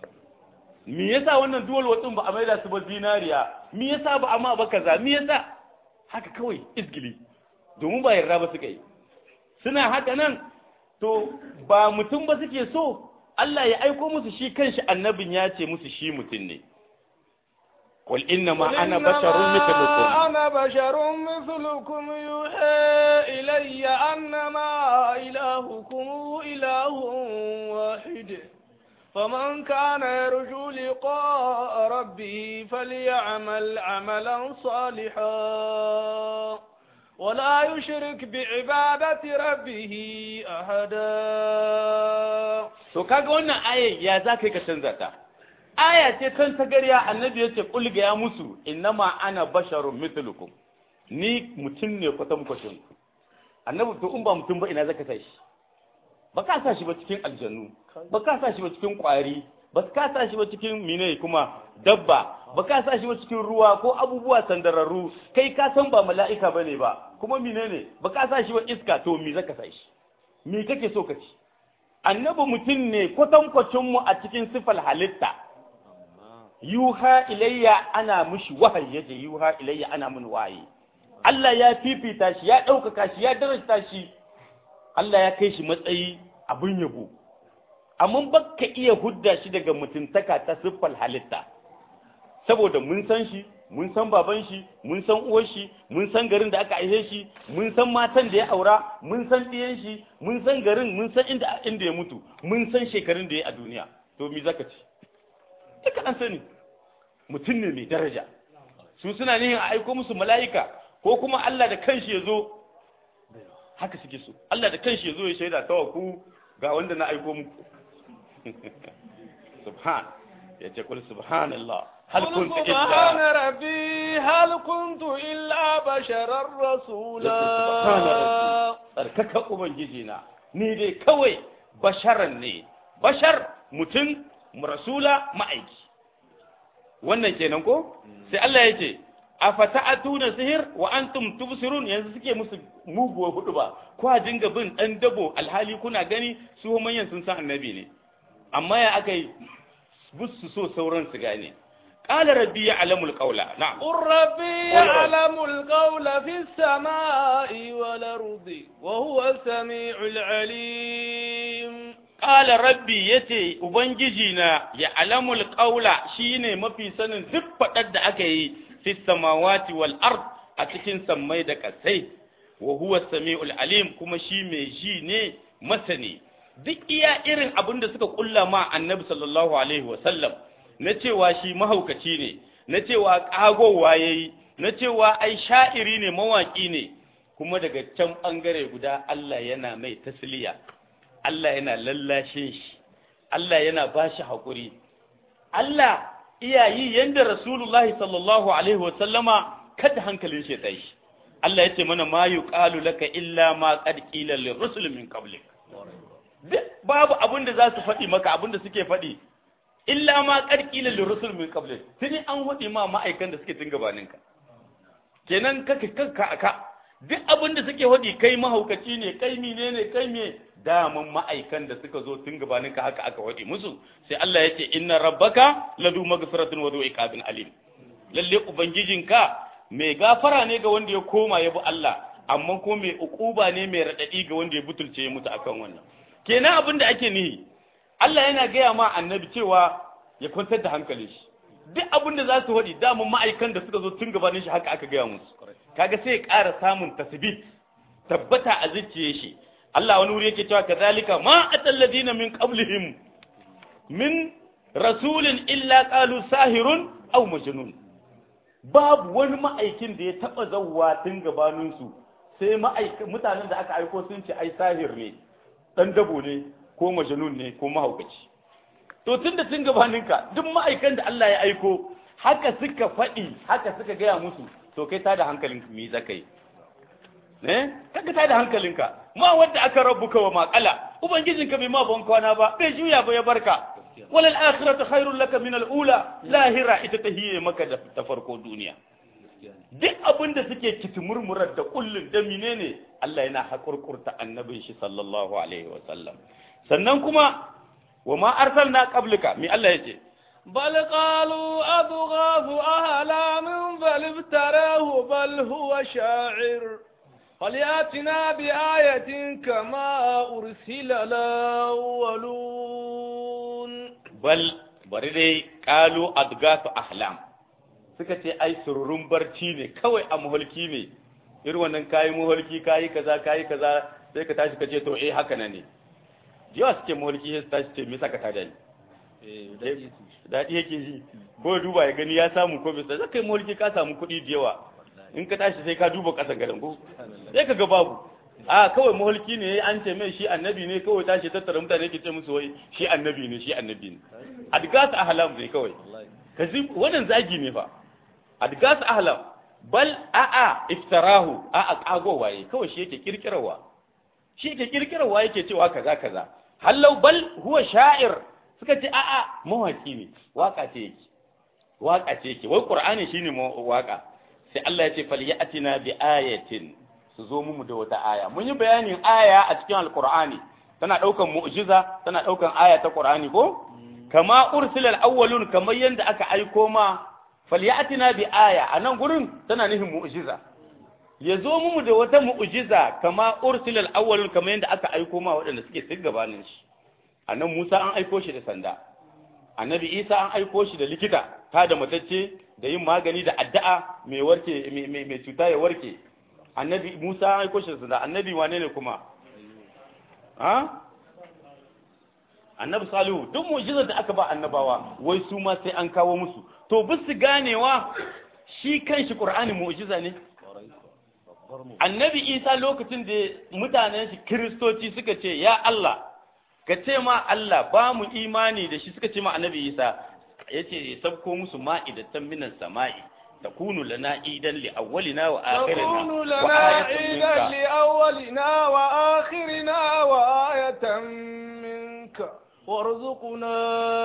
me yasa wannan duwal watsin ba a maida su ba zinariya me yasa ba amma ba kaza me yasa haka kawai isgili domin ba yarda ba suka yi suna haka nan to ba mutum ba suke so Allah ya aiko musu shi kanshi annabin ya ce musu shi mutum ne qul inna ma ana basharun mithlukum ana basharun mithlukum yuha ilayya annama ilahukum ilahun wahid فمن كان يرجو لقاء ربه فليعمل عملا صالحا ولا يشرك بعبادة ربه أحدا. to kaga wannan aya ya zaka ka canza ta aya ce kan sagariya annabi yace kul ga ya musu innama ana basharun mithlukum ni mutun ne kwatam kwatin annabi to in ba mutun ba ina zaka tashi ba ka sa shi ba cikin aljannu ba ka sa shi ba cikin kwari ba ka sa shi ba cikin mine kuma dabba ba ka sa shi ba cikin ruwa ko abubuwa sandararru kai ka san ba mala'ika bane ba kuma menene ba ka sa shi ba iska to me zaka sa shi me kake so ka ci annabi mutum ne kwatankwacin mu a cikin sifal halitta yuha ilayya ana mushi wahayi yaje yuha ilayya ana mun wahayi Allah ya fifita shi ya ɗaukaka shi ya darasta shi Allah ya kai shi matsayi abin yabo amma baka iya hudda shi daga mutuntaka ta siffal halitta saboda mun san shi mun san baban shi mun san uwar shi mun san garin da aka aihe shi mun san matan da ya aura mun san ɗiyan shi mun san garin mun san inda inda ya mutu mun san shekarun da ya a duniya to me zaka ci duka an sani mutum ne mai daraja su suna nihin a aiko musu mala'ika ko kuma Allah da kanshi ya zo haka suke so Allah da kanshi ya zo ya shaida kawai ku ga wanda na aiko muku subhan ya ce kul subhanallah hal kuntu illa subhana rabbi hal kuntu illa basharar rasula tsarkaka ubangiji na ni dai kawai basharan ne bashar mutum rasula ma'aiki wannan kenan ko sai Allah ya ce afata'atuna sihir wa antum tubsirun yanzu suke musu muguwa hudu ba ko a dinga bin dan dabo alhali kuna gani su manyan sun san annabi ne amma ya akai busu so sauran su gane qala rabbi ya'lamul qawla na'am qur rabbi ya'lamul qawla fis samai wal ardi wa huwa as-sami'ul 'alim qala rabbi yace ubangiji na ya'lamul qawla shine mafi sanin duk fadar da aka yi fi samawati wal ard a cikin sammai da kasai wa huwa samiul alim kuma shi mai ji ne masani duk iya irin abin da suka kulla ma annabi sallallahu alaihi wa sallam na cewa shi mahaukaci ne na cewa kagowa yayi na cewa ai sha'iri ne mawaki ne kuma daga can bangare guda Allah yana mai tasliya Allah yana lallashe shi Allah yana bashi hakuri Allah iyayi yanda Rasulullahi sallallahu alaihi wasallama kada hankalin shi tashi Allah yace mana ma yuqalu laka illa ma qad qila lirrusul min qablik babu abin da za su faɗi maka abin da suke faɗi illa ma qad qila lirrusul min qablik tuni an faɗi ma ma'aikan da suke tun gabaninka kenan kaka kanka aka duk abin da suke faɗi kai mahaukaci ne kai mine ne kai me daman ma'aikan da suka zo tun gabaninka haka aka waɗe musu sai Allah ya ce inna rabbaka ladu magfiratun wa du iqabin alim lalle ubangijinka mai gafara ne ga wanda ya koma ya bi Allah amma ko mai ukuba ne mai radadi ga wanda ya butulce ya mutu akan wannan kenan abin da ake nihi Allah yana gaya ma annabi cewa ya kwantar da hankalin shi duk abin da za su waɗi daman ma'aikan da suka zo tun gabanin shi haka aka gaya musu kaga sai ya ƙara samun tasbit tabbata a zuciyar shi Allah wani wuri yake cewa kazalika ma atal ladina min qablihim min rasulin illa qalu sahirun aw majnun babu wani ma'aikin da ya taba zawwa tun gabanin su sai ma'aikan mutanen da aka aiko sun ce ai sahir ne dan dabo ne ko majnun ne ko mahaukaci to tunda tun gabanin ka duk ma'aikan da Allah ya aiko haka suka faɗi haka suka gaya musu to kai ta da hankalin me zakai ne kaga ta da hankalinka ma wanda aka rabbuka wa maqala ubangijinka bai ma ban kwana ba bai juya ba ya barka walal akhiratu khairul laka min al ula lahira ita tahiye maka da ta farko duniya duk abinda suke kitimurmurar da kullun da menene Allah yana hakurkurta annabin shi sallallahu alaihi wa sallam sannan kuma wa ma arsalna qablika mi Allah yace بل قالوا أضغاث أحلام بل افتراه بل هو شاعر فليأتنا بآية كما أرسل الأولون بل بردي قالوا أضغاث أحلام suka ce ai sururun barci ne kawai a muhalki ne irin wannan kayi muhalki kayi kaza kayi kaza sai ka tashi ka ce to eh haka nan ne jiya suke muhalki sai su tashi ce me saka tada ni eh dadi yake ji ko duba ya gani ya samu ko bai sai kai muhalki ka samu kuɗi da yawa in ka tashi sai ka duba ƙasan garin ko sai ka ga babu a kawai muhalki ne an ce mai shi annabi ne kawai tashi tattara mutane ke ce musu wai shi annabi ne shi annabi ne adgas ahlam ne kawai kazi wannan zagi ne fa adgas ahlam bal a a iftarahu a a kago waye kawai shi yake kirkirawa shi yake kirkirawa yake cewa kaza kaza hallau bal huwa sha'ir suka ce a a mawaki ne waka ce yake waka ce yake wai qur'ani shine waka sai Allah ya ce falyatina bi ayatin su zo mu da wata aya mun yi bayanin aya a cikin alqur'ani tana daukan mu'jiza tana daukan aya ta qur'ani ko kama ursila alawwalun kamar yanda aka aiko ma falyatina bi aya anan gurin tana nufin mu'jiza ya zo mu da wata mu'jiza kama ursila alawwalun kamar yanda aka aiko ma waɗanda suke tun gabanin shi anan Musa an aiko shi da sanda annabi Isa an aiko shi da likita ta da matacce da yin magani da addu'a mai warke mai cuta ya warke. Annabi Musa an aiko shi da annabi wane ne kuma ha annabi Salihu, duk mu'jizar da aka ba annabawa wai su ma sai an kawo musu. To bisu ganewa shi kanshi Qur'ani mu'jiza ne. Annabi Isa lokacin da mutanen shi Kiristoci suka ce ya Allah ka ce ma Allah ba mu imani da shi, suka ce ma Annabi Isa yace sabko musu ma'idatan minas sama'i takunu lana idan li awwalina wa akhirina takunu lana idan li awwalina wa akhirina wa ayatan minka warzuqna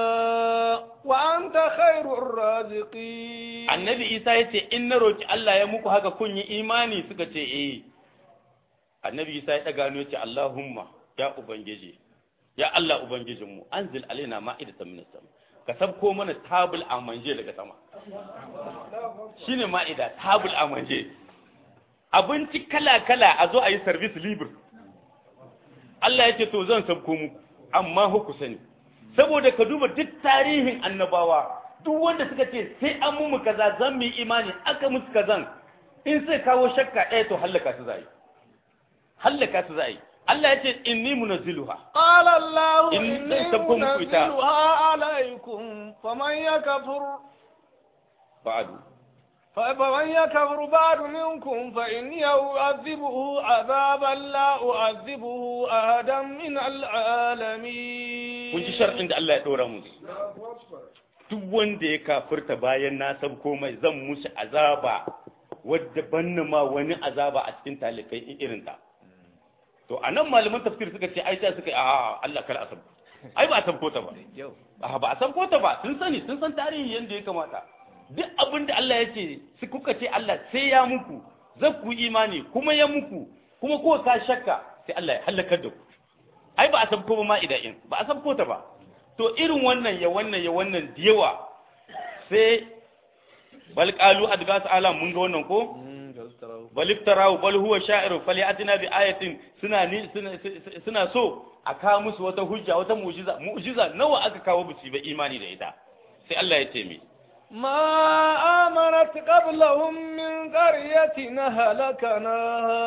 wa anta khairur raziqin. Annabi Isa yace in na roki Allah ya muku haka kun yi imani, suka ce eh. Annabi Isa ya daga ne yace Allahumma ya ubangiji ya Allah ubangijinmu anzil alaina ma'idatan minas sama, ka sabko mana tabul amanje daga sama. Shine ma'ida, tabul amanje, abinci kala kala a zo a yi service libre. Allah yace to zan sabko muku, amma ku sani saboda ka duba duk tarihin annabawa duk wanda suka ce sai an mu kaza zan mu imani aka musu kazan, in sai kawo shakka ɗaya to hallaka su zai hallaka su zai. Allah ya ce inni munazziluha qala Allah In- inni sabko muku ita. munazziluha alaykum faman yakfur ba'du فمن يكفر بعد منكم فإني أعذبه عذابا لا أعذبه أحدا من العالمين. kun ji shar'in da Allah ya dora musu, duk wanda ya kafirta bayan na sabko mai zan musu azaba wadda banna ma wani azaba a cikin talikai irin ta. To anan malaman tafsir suka ce ai sai suka a Allah kala asab ai ba a sabko ta ba a ba a sabko ta ba, sun sani sun san tarihi yanda ya kamata. Duk abin da Allah ya ce su kuka ce Allah sai ya muku zan ku imani kuma ya muku kuma ko ka shakka sai Allah ya halakar da ku. Ai ba a sabko ba ma ida'in ba a sabko ta ba. To irin wannan ya wannan ya wannan da yawa sai bal qalu adgas ala mun ga wannan ko bal iftarahu bal huwa sha'irun falyatina bi ayatin suna ni suna so a kawo musu wata hujja wata mu'jiza mu'jiza nawa aka kawo musu ba imani da ita. Sai Allah ya ce mi ما آمنت قبلهم من قرية هلكناها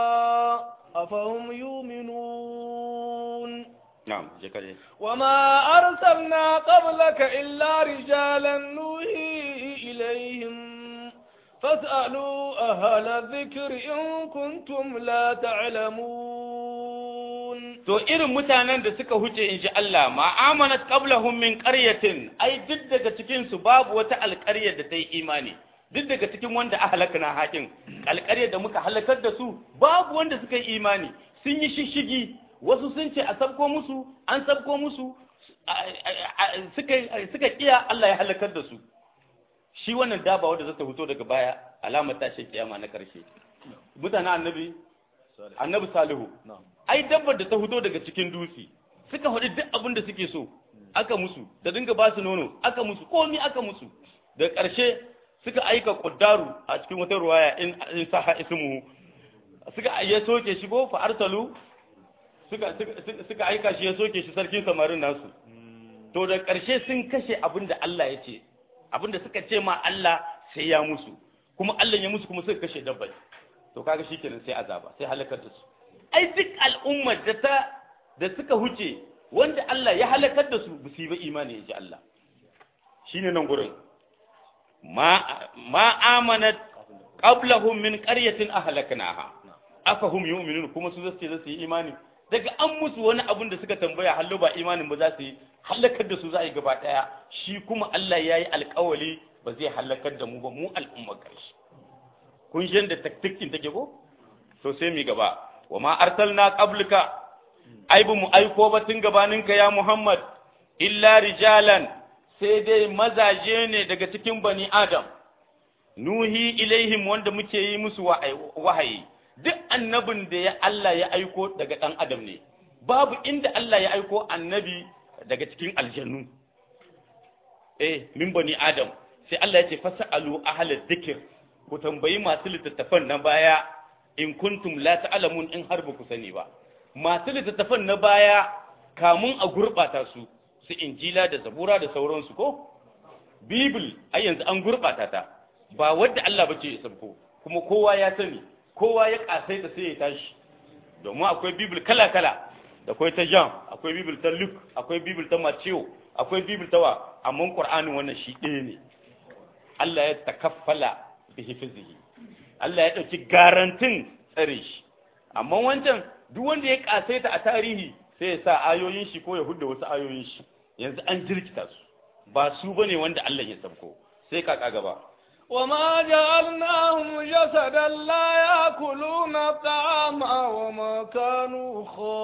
أفهم يؤمنون. na'am je kare وما أرسلنا قبلك إلا رجالا نوحي إليهم فاسألوا أهل الذكر إن كنتم لا تعلمون. to irin mutanen da suka huce in ji Allah ma amanat qablahum min qaryatin, ai duk daga cikin su babu wata alƙaryar da ta yi imani, duk daga cikin wanda ahlakna hakin alƙaryar da muka halakar da su babu wanda suka yi imani, sun yi shishigi, wasu sun ce a sabko musu an sabko musu suka suka kiya Allah ya halakar da su. Shi wannan daba wanda zata fito daga baya alamar tashin kiyama na karshe. Mutanen annabi annabi Salihu ai dabbar da ta fito daga cikin dutse suka faɗi duk abin da suke so aka musu, da dinga ba su nono aka musu, komi aka musu. Da ƙarshe suka aika ƙuddaru a cikin wata ruwaya in in saha ismuhu, suka ya soke shi ko fa arsalu suka suka aika shi ya soke shi sarkin samarin nasu. To da ƙarshe sun kashe abin da Allah ya ce, abin da suka ce ma Allah sai ya musu, kuma Allah ya musu kuma suka kashe dabbai. To kaga shikenan sai azaba sai halakar da su. Ai duk al'ummar da ta da suka huce wanda Allah ya halakar da su ba su yi ba imani ya ji Allah. Shine nan gurin ma ma amanat qablahum min qaryatin ahlaknaha afahum yu'minun, kuma su zasu ce zasu yi imani daga an musu wani abun da suka tambaya hallo ba imanin ba za su yi, halakar da su za a yi gaba daya. Shi kuma Allah ya yi alƙawari ba zai halakar da mu ba, mu al'ummar ƙarshe. Kun shi yadda taktikin take ko? To sai mi gaba wa ma arsalna qablika, ai bu mu aiko ba tun gabaninka ya Muhammad illa rijalan, sai dai mazaje ne daga cikin bani Adam, nuhi ilaihim wanda muke yi musu wahayi. Duk annabin da ya Allah ya aiko daga ɗan Adam ne, babu inda Allah ya aiko annabi daga cikin aljannu. Eh, min bani Adam, sai Allah ya ce fasa'alu ahlal dhikr, ku tambayi masu littattafan na baya in kuntum la ta'lamun, in har ba ku sani ba. Masu littattafan na baya kamun a gurbata su su injila da zabura da sauransu ko bibil ai yanzu an gurbata ta ba wadda Allah bace ya sabko kuma kowa ya sani kowa ya kasaita sai ya tashi domin akwai bibil kala kala da akwai ta Jean akwai bibil ta Luke akwai bibil ta Matthew akwai bibil ta wa amma Qur'anin wannan shi ɗaya ne Allah ya takaffala bi hifzihi Allah ya dauki garantin tsare shi amma wancan duk wanda ya kasaita a tarihi sai ya sa ayoyin shi ko ya hudda wasu ayoyin shi yanzu an jirkita su ba su bane wanda Allah ya sabko sai kaka gaba وما جعلناهم جسدا لا يأكلون الطعام وما كانوا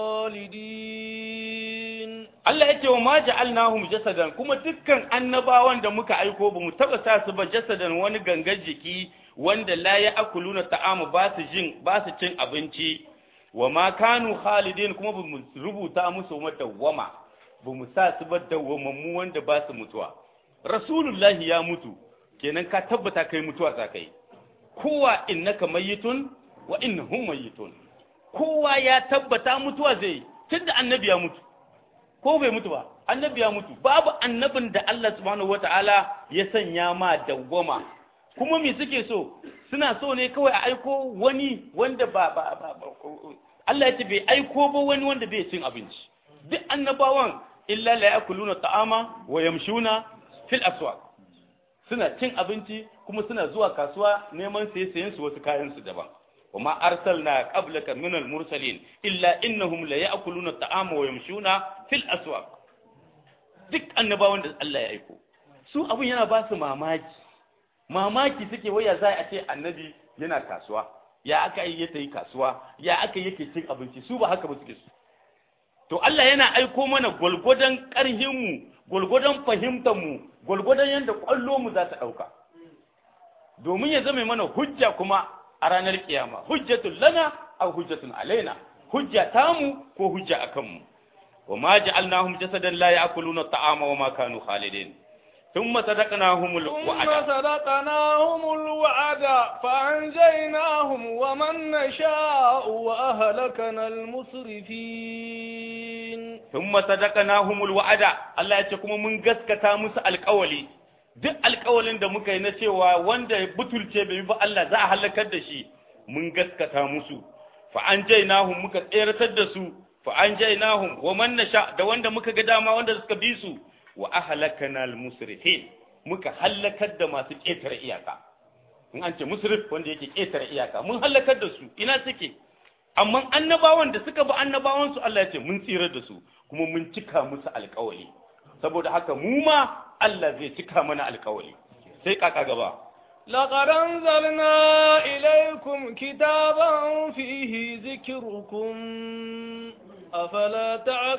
خالدين Allah yake wa ma ja'alnahum jasadan kuma dukkan annabawan da muka aiko bamu taba sa su ba jasadan wani gangan jiki wanda la ya'kuluna ta'ama ba su jin ba su cin abinci wa ma kanu khalidin kuma bamu rubuta musu madawwama bamu sa su ba dawwamammu wanda ba su mutuwa rasulullahi ya mutu kenan ka tabbata kai mutuwa za kai kowa innaka mayyitun wa innahum mayyitun kowa ya tabbata mutuwa zai tunda annabi ya mutu ko bai mutu ba annabi ya mutu babu annabin da Allah subhanahu wataala ya sanya ma dawwama kuma me suke so suna so ne kawai a aiko wani wanda ba ba, ba, ba Allah ya ce bai aiko ba wani wanda bai cin abinci duk annabawan illa la yakuluna ta'ama wa yamshuna fil aswaq suna cin abinci kuma suna zuwa kasuwa neman saye-sayen su wasu kayan su daban wama arsalna qablaka minal mursalin illa innahum la ya'kuluna ta'ama wa yamshuna fil aswaq duk annabawan da Allah ya aiko su abun yana ba su mamaki mamaki suke waya za a ce annabi yana kasuwa ya aka yi yake kasuwa ya aka yake cin abinci su ba haka ba suke su to Allah yana aiko mana golgodan karhin mu golgodan fahimtar mu golgodan yanda kwallo mu za ta dauka domin ya zama mana hujja kuma a ranar kiyama hujjatul lana aw hujjatun alaina hujja tamu ko hujja akan mu wama ja'alnahum jasadan la ya'kuluna ta'ama wama kanu khalidin thumma sadaqnahumul wa'ada ثم صدقناهم الوعد فأنجيناهم ومن نشاء وأهلكنا المسرفين thumma sadaqnahumul wa'ada Allah ya ce kuma mun gaskata musu alƙawali duk alƙawalin da muka yi na cewa wanda ya butulce bai bi Allah za a halakar da shi mun gaskata musu fa anjaynahum muka tseratar da su fa anjaynahum wa man nasha da wanda muka ga dama wanda suka bi su wa ahlakana almusrifin muka halakar da masu ƙetare iyaka in an ce musrif wanda yake ƙetare iyaka mun halakar da su ina suke amma annabawan da suka bi annabawan su Allah ya ce mun tsirar da su kuma mun cika musu alƙawali saboda haka mu ma Allah zai cika mana alƙawali sai kaka gaba لقد أنزلنا إليكم كتابا فيه ذكركم أفلا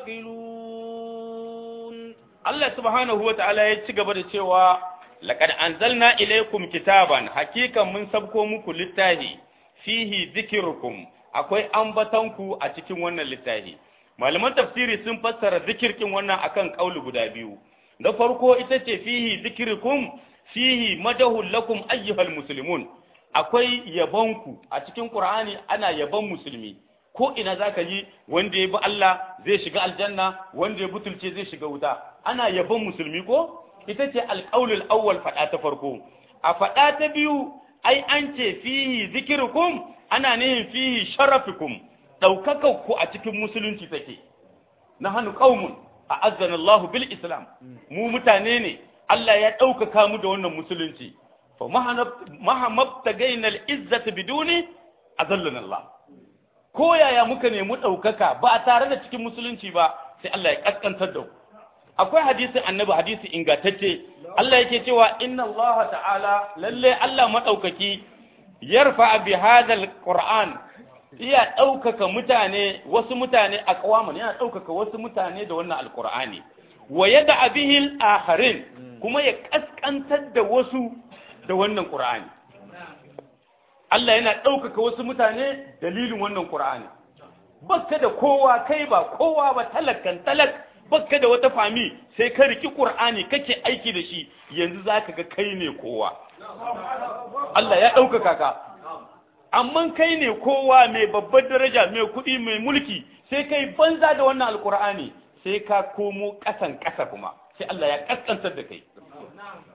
تعقلون Allah subhanahu wata'ala ya ci gaba da cewa laqad anzalna ilaykum kitaban hakikan mun sabko muku littafi fihi dhikrukum akwai ambatanku a cikin wannan littafi malaman tafsiri sun fassara zikirkin wannan akan kauli guda biyu da farko ita ce fihi dhikrukum fihi madahul lakum ayyuhal muslimun akwai yabonku a cikin qur'ani ana yabon musulmi ko ina zaka yi wanda ya bi Allah zai shiga aljanna wanda ya butulce zai shiga wuta ana yabon musulmi ko ita ce alqaulul awwal fada ta farko a fada ta biyu ai an ce fihi zikrukum ana nihin fihi sharafukum daukakakku a cikin musulunci take nahnu qaumun a'azzana Allahu bil islam mu mutane ne Allah ya daukaka mu da wannan musulunci fa mahamabtagaina al izzati biduni azallana Allah ko yaya muka nemi daukaka ba tare da cikin musulunci ba sai Allah ya kaskantar da ku akwai hadisin annabi hadisi ingantacce Allah yake cewa inna Allah ta'ala lalle Allah madaukaki yarfa bi hadal qur'an iya daukaka mutane wasu mutane aqwaman yana daukaka wasu mutane da wannan alqur'ani wa yad'a bihi al-akharin kuma ya kaskantar da wasu da wannan qur'ani Allah yana daukaka wasu mutane dalilin wannan qur'ani baka da kowa kai ba kowa ba talakan talak baka da wata fami sai ka riki qur'ani kake aiki da shi yanzu zaka ga kai ne kowa Allah ya ɗaukaka ka amma kai ne kowa mai babbar daraja mai kuɗi mai mulki sai kai banza da wannan alqur'ani sai ka komo ƙasan ƙasa kuma sai Allah ya kaskantar da kai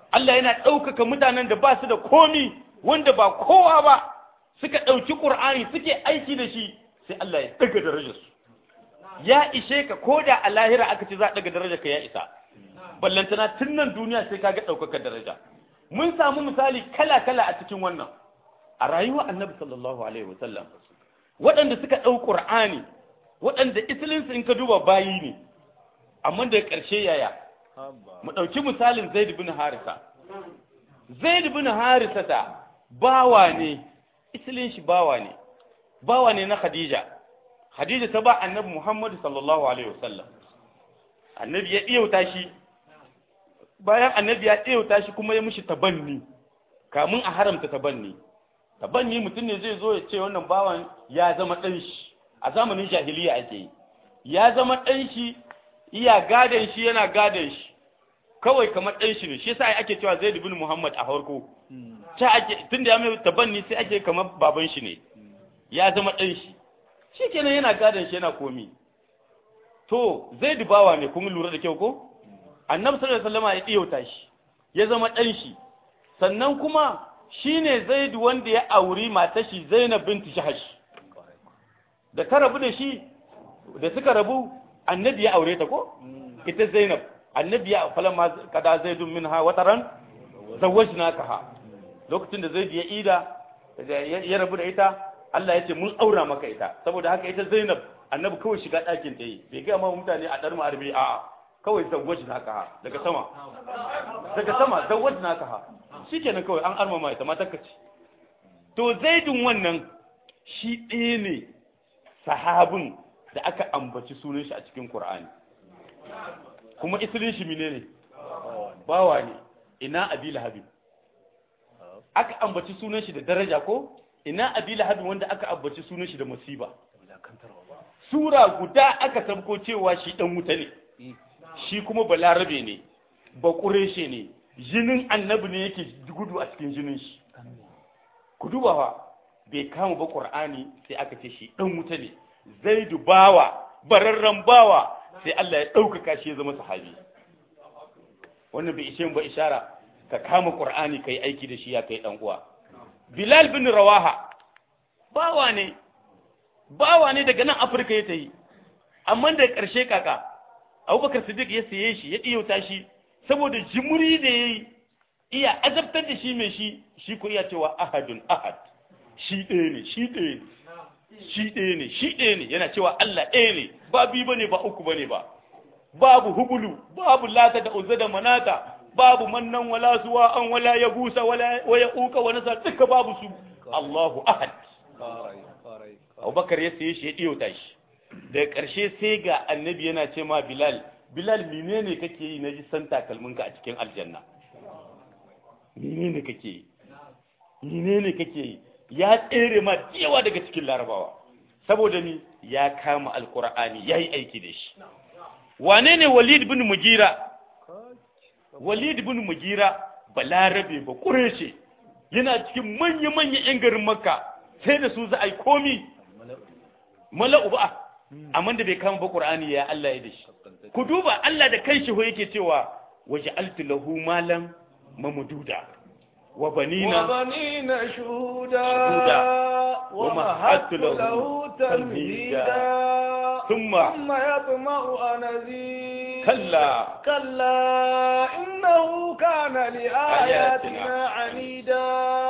Allah yana ɗaukaka mutanen da ba su da komi wanda ba kowa ba suka ɗauki ƙur'ani suke aiki da shi sai Allah ya ɗaga darajarsu ya ishe ka ko da a lahira aka ce za a ɗaga darajar ka ya isa ballantana tun nan duniya sai ka ga ɗaukakar daraja mun samu misali kala-kala a cikin wannan a rayuwar annabi sallallahu alaihi wasallam waɗanda suka ɗau ƙur'ani waɗanda isilinsu in ka duba bayi ne amma da ƙarshe yaya mu ɗauki misalin zaid bin harisa zaid bin harisa ta bawa ne isilin shi bawa ne bawa ne na khadija khadija ta ba annabi muhammad sallallahu alaihi wasallam annabi ya ɗiyauta shi bayan annabi ya ɗiyauta shi kuma ya mishi tabanni kamun a haramta tabanni tabanni mutum ne zai zo ya ce wannan bawan ya zama ɗan shi a zamanin jahiliya ake yi ya zama ɗan shi iya gadon shi yana gadon shi kawai kamar ɗan shi ne shi yasa ake cewa Zaid ibn Muhammad a farko ta ake tunda ya mai tabanni sai ake kamar baban shi ne ya zama ɗan shi shikenan yana gadon shi yana komi to Zaid bawa ne kun lura da kyau ko Annabi sallallahu alaihi wasallam ya diyauta shi ya zama ɗan shi sannan kuma shine Zaid wanda ya auri matar shi Zainab binti Jahash da ta rabu da shi da suka rabu annabi ya aure ta ko ita Zainab annabi ya falamma kada Zaidun minha wataran zawajnakaha lokacin da Zaid ya ida ya rabu da ita Allah ya ce mun aura maka ita saboda haka ita Zainab annabi kawai shiga ɗakin ta yi bai ga ma mutane a dar mu arbi a kawai zawajnakaha daga sama daga sama zawajnakaha shikenan kawai an armama ita matar ka ce to Zaidun wannan shi ɗaya ne sahabin da aka ambaci sunan shi a cikin Qur'ani kuma isilin shi menene bawa ne ina Abi Lahab aka ambaci sunan shi da daraja ko ina Abi Lahab wanda aka ambaci sunan shi da musiba sura guda aka sabko cewa shi dan wuta ne shi kuma balarabe ne ba quraishi ne jinin annabi ne yake gudu a cikin jinin shi ku duba fa bai kama ba Qur'ani sai aka ce shi dan wuta ne Zaidu bawa bararran bawa sai Allah ya ɗaukaka shi ya zama sahabi wannan bai ishe ba ishara ka kama Qur'ani kai aiki da shi ya kai dan uwa Bilal bin Rawaha bawa ne bawa ne daga nan Afirka ya tayi amma da ƙarshe kaka Abubakar Siddiq ya saye shi ya diyauta shi saboda jimuri da yayi iya azabtar da shi mai shi shi ko iya cewa ahadun ahad shi ɗaya ne shi ɗaya ne shi ɗaya ne shi ɗaya ne yana cewa Allah ɗaya ne ba biyu bane ba uku bane ba babu hubulu babu lata da uzza da manata babu mannan wala suwa an wala yagusa wala waya uka wa nasa duka babu su Allahu ahad Abubakar ya saye shi ya diyauta shi da ƙarshe sai ga annabi yana ce ma Bilal Bilal menene kake yi na ji san takalminka a cikin aljanna menene kake yi menene kake yi ya tsere ma yawa daga cikin larabawa saboda ni ya kama alkur'ani yayi aiki da shi wane ne Walid bin Mugira Walid bin Mugira balarabe ba kureshe yana cikin manya manya yan garin Makka sai da su za a yi komi mala'u ba amma da bai kama ba Qur'ani ya Allah ya dashi ku duba Allah da kanshi ho yake cewa waja'altu lahu malan mamduda وبنينا وبنينا شهودا ومهدت له تمهيدا ثم ثم يطمع أن أزيد كلا كلا إنه كان لآياتنا عنيدا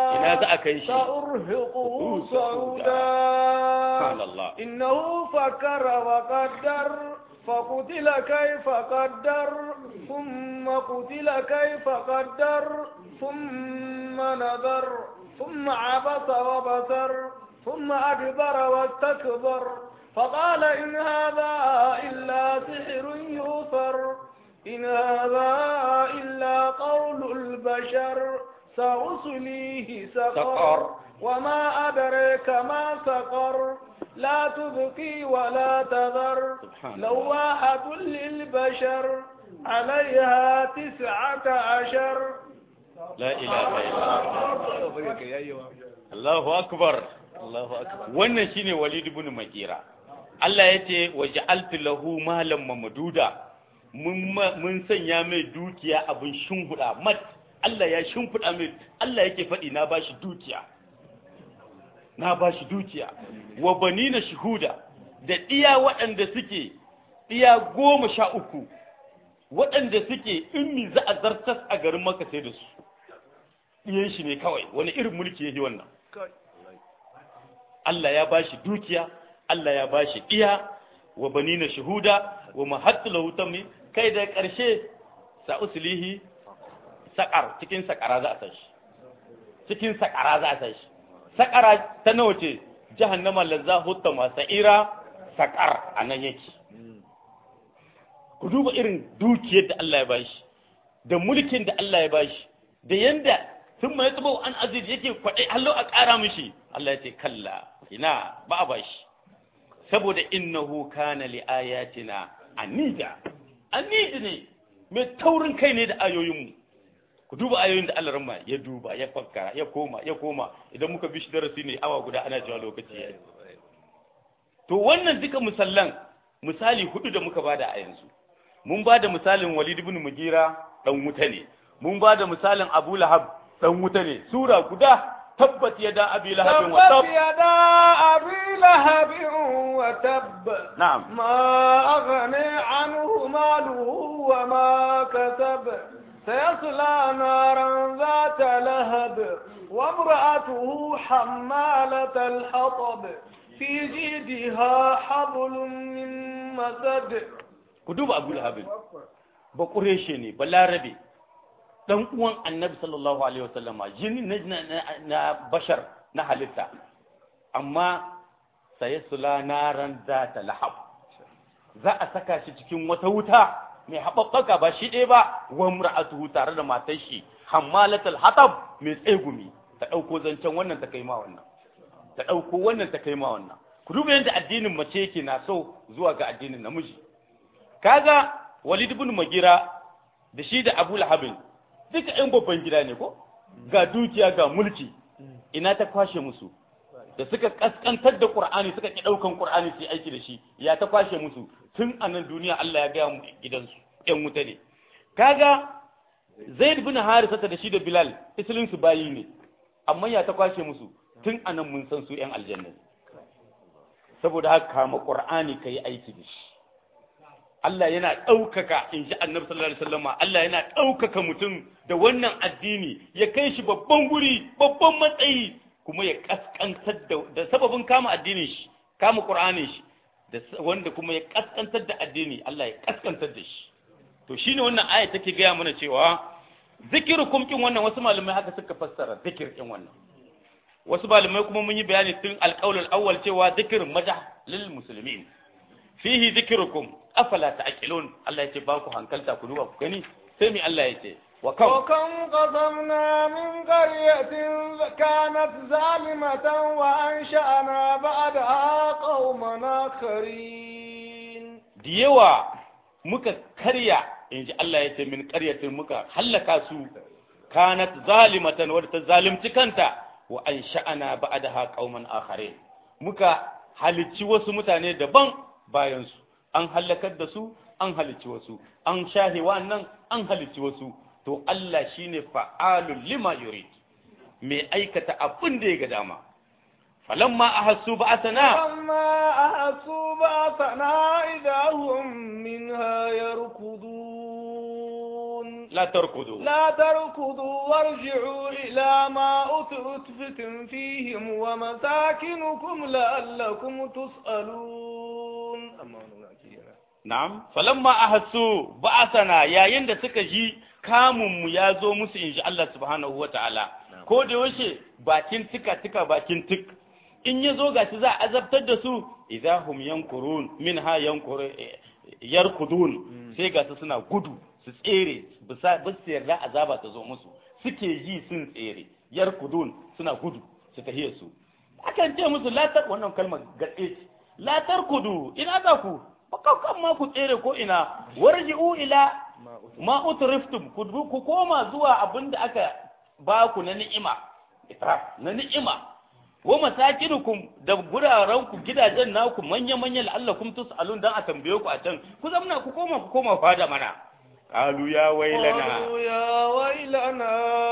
سأرهقه صعودا سبحان الله إنه فكر وقدر فقتل كيف قدر ثم قتل كيف قدر ثم نظر ثم عبس وبصر ثم أدبر واستكبر فقال إن هذا إلا سحر يؤثر إن هذا إلا قول البشر سأصليه سقر وما أدريك ما سقر لا تبقي ولا تذر لواحة للبشر عليها تسعة عشر لا إله إلا الله الله أكبر الله أكبر wannan shine Walid ibn Mughira Allah yace waja'altu lahu malan mamduda mun mun sanya mai dukiya abin shunguda mat Allah ya shimfiɗa mai Allah yake faɗi na bashi dukiya na bashi dukiya wa banina shuhuda da iya waɗanda suke iya goma sha uku waɗanda suke in za a zartas a garin Makka sai da su iyan shi ne kawai wani irin mulki yake wannan Allah ya bashi dukiya Allah ya bashi iya wa banina shuhuda wa mahattu lahu tammi kai da ƙarshe sa uslihi sakar cikin sakara za a san shi cikin sakara za a san shi sakara ta nawa ce jahannama lazza hutta ma sa'ira sakar anan yake ku duba irin dukiyar da Allah ya bashi da mulkin da Allah ya bashi da yanda sun mai tsabo an aziz yake kwadai hallo a ƙara mishi Allah ya ce kalla ina ba a bashi saboda innahu kana li ayatina anida anidi ne mai taurin kai ne da ayoyinmu ku duba ayoyin da Allah ramma ya duba ya fakkara ya koma ya koma idan muka bi shi darasi ne awa guda ana cewa lokaci yayi to wannan duka misallan misali hudu da muka bada a yanzu mun bada misalin Walid ibn Mugira dan wuta ne mun bada misalin Abu Lahab dan wuta ne sura guda tabbat yada abi lahab wa tab tabbat yada abi lahab wa tab na'am ma aghni anhu maluhu wa ma kasab سيصلى نارا ذات لهب وامرأته حمالة الحطب في جيدها حبل من مسد كدوب أبو لهب بقريشي ne balarabe dan uwan annabi sallallahu alaihi wasallama jini na bashar na halitta amma sayasla naran zata lahab za a saka shi cikin wata wuta mai haɓaɓɓaka ba shi ɗaya ba wa mura'atuhu tare da matar shi hammalatul hatab mai tsegumi ta ɗauko zancen wannan ta kai ma wannan ta ɗauko wannan ta kai ma wannan ku duba yadda addinin mace yake na so zuwa ga addinin namiji kaga Walid ibn Mugira da shi da Abu Lahab duka ɗan babban gida ne ko ga dukiya ga mulki ina ta kwashe musu da suka kaskantar da Qur'ani suka ki daukan Qur'ani su yi aiki da shi ya ta kwashe musu tun a nan duniya Allah ya ga mu gidansu ƴan wuta ne kaga Zaid bin Harisa da shi da Bilal islin su bayi ne amma ya ta kwashe musu tun a nan mun san su ƴan aljanna saboda haka kama Qur'ani kai aiki da shi Allah yana ɗaukaka in ji annabi sallallahu alaihi wasallam Allah yana ɗaukaka mutum da wannan addini ya kai shi babban guri babban matsayi kuma ya kaskantar da da sababin kama addinin shi kama Qur'anin shi da wanda kuma ya kaskantar da addini Allah ya kaskantar da shi to shine wannan aya take gaya mana cewa zikirukum kin wannan wasu malamai haka suka fassara zikir kin wannan wasu malamai kuma mun yi bayani tun alqaulul awwal cewa zikir majah lil muslimin fihi zikrukum afala ta'qilun Allah ya ce ba ku hankalta ku duba ku gani sai mi Allah ya ce wa kam wa kam qasamna min qaryatin kanat zalimatan wa ansha'na ba'daha qauman akharin diyawa muka karya inji Allah ya ce min qaryatin muka halaka su kanat zalimatan wadda ta zalimci kanta wa ansha'na ba'daha qauman akharin muka halicci wasu mutane daban bayan su an halakar da su an halicci wasu an shahi wannan an halicci wasu to Allah shine fa'alul lima yurid mai aikata abin da ya ga dama falamma ahassu ba'athana falamma ahassu ba'athana idahum minha yarkudun la tarkudu la tarkudu warji'u ila ma utfitum fihim wa masakinukum la'allakum tus'alun na'am falamma ahassu ba'athana yayin da suka ji kamun mu ya zo musu inji Allah subhanahu wata'ala ko da yaushe bakin tika tika bakin tik in ya zo gashi za a azabtar da su idahum yankurun minha yankur yarkudun sai gasu suna gudu su tsere bisa bisa yarda azaba ta zo musu suke ji sun tsere yarkudun suna gudu su tahiyar su akan ce musu latar wannan kalmar gatse latar kudu ina za ku bakaukan ma ku tsere ko ina warji'u ila ma utriftum ku koma zuwa abinda aka ba ku na ni'ima na ni'ima wa masakinukum da guraren ku gidajen naku manya manya la'allakum tus'alun dan a tambaye ku a can ku zamna ku koma ku koma fada mana qalu ya wailana قالوا يا ويلنا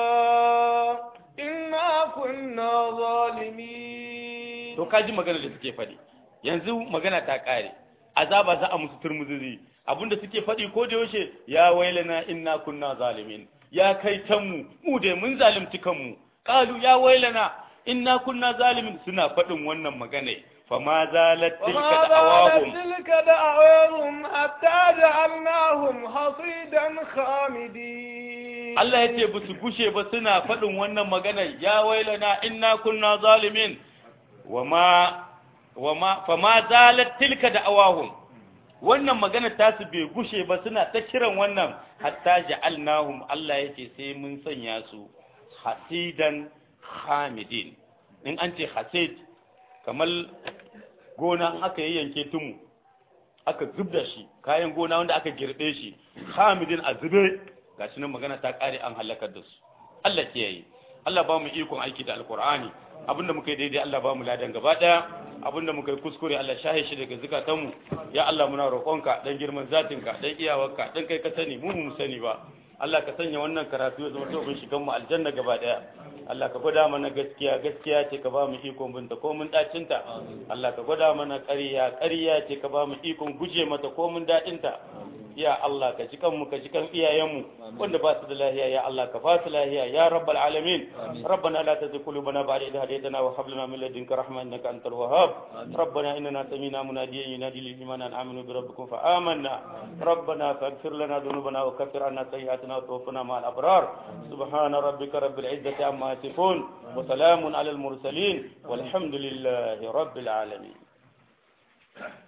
إنا كنا ظالمين. to kaji magana da suke faɗi yanzu magana ta ƙare azaba za a musu turmuzi abinda suke faɗi ko da yaushe ya wailana inna kunna zalimin ya kai tanmu mu dai mun zalunci kanmu qalu ya wailana inna kunna zalimin suna faɗin wannan magana fama zalat tilka da'awahum تلك دعواهم حتى جعلناهم حصيدا خامدين. Allah ya ce ba su gushe ba suna faɗin wannan magana ya wailana inna kunna zalimin wama wama fama zalat tilka da'awahum wannan magana ta su bai gushe ba suna ta kiran wannan hatta ja'alnahum Allah yake sai mun sanya su hasidan hamidin. In an ce hasid kamar gona in aka yayyanke tumu aka zubda shi kayan gona wanda aka girbe shi hamidin a zube gashi nan magana ta kare an halakar da su. Allah ke yi Allah ba mu ikon aiki da alkur'ani abinda muka yi daidai Allah ba mu ladan gaba daya abinda muka yi kuskure Allah shahe shi daga zukatanmu ya Allah muna roƙonka dan girman zatinka dan iyawarka dan kai ka sani mu mu sani ba Allah ka sanya wannan karatu ya zama tobin shigan mu aljanna gaba daya Allah ka gwada mana gaskiya gaskiya ce ka ba mu ikon binta ko mun dacinta Allah ka gwada mana ƙarya ƙarya ce ka ba mu ikon guje mata ko mun dacinta ya Allah ka ji kanmu ka ji kan iyayenmu wanda ba su da lahiya ya Allah ka ba su lahiya ya rabbal alamin rabbana la tuzigh qulubana ba'da idh hadaytana wa hab lana min ladunka rahmatan innaka antal wahhab rabbana innana sami'na munadiyan yunadi lil iman an aminu bi rabbikum fa amanna rabbana faghfir lana dhunubana wa kaffir anna sayyi'atina wa tawaffana ma'al abrar subhana rabbika rabbil izzati amma yasifun wa salamun alal mursalin walhamdulillahi rabbil alamin.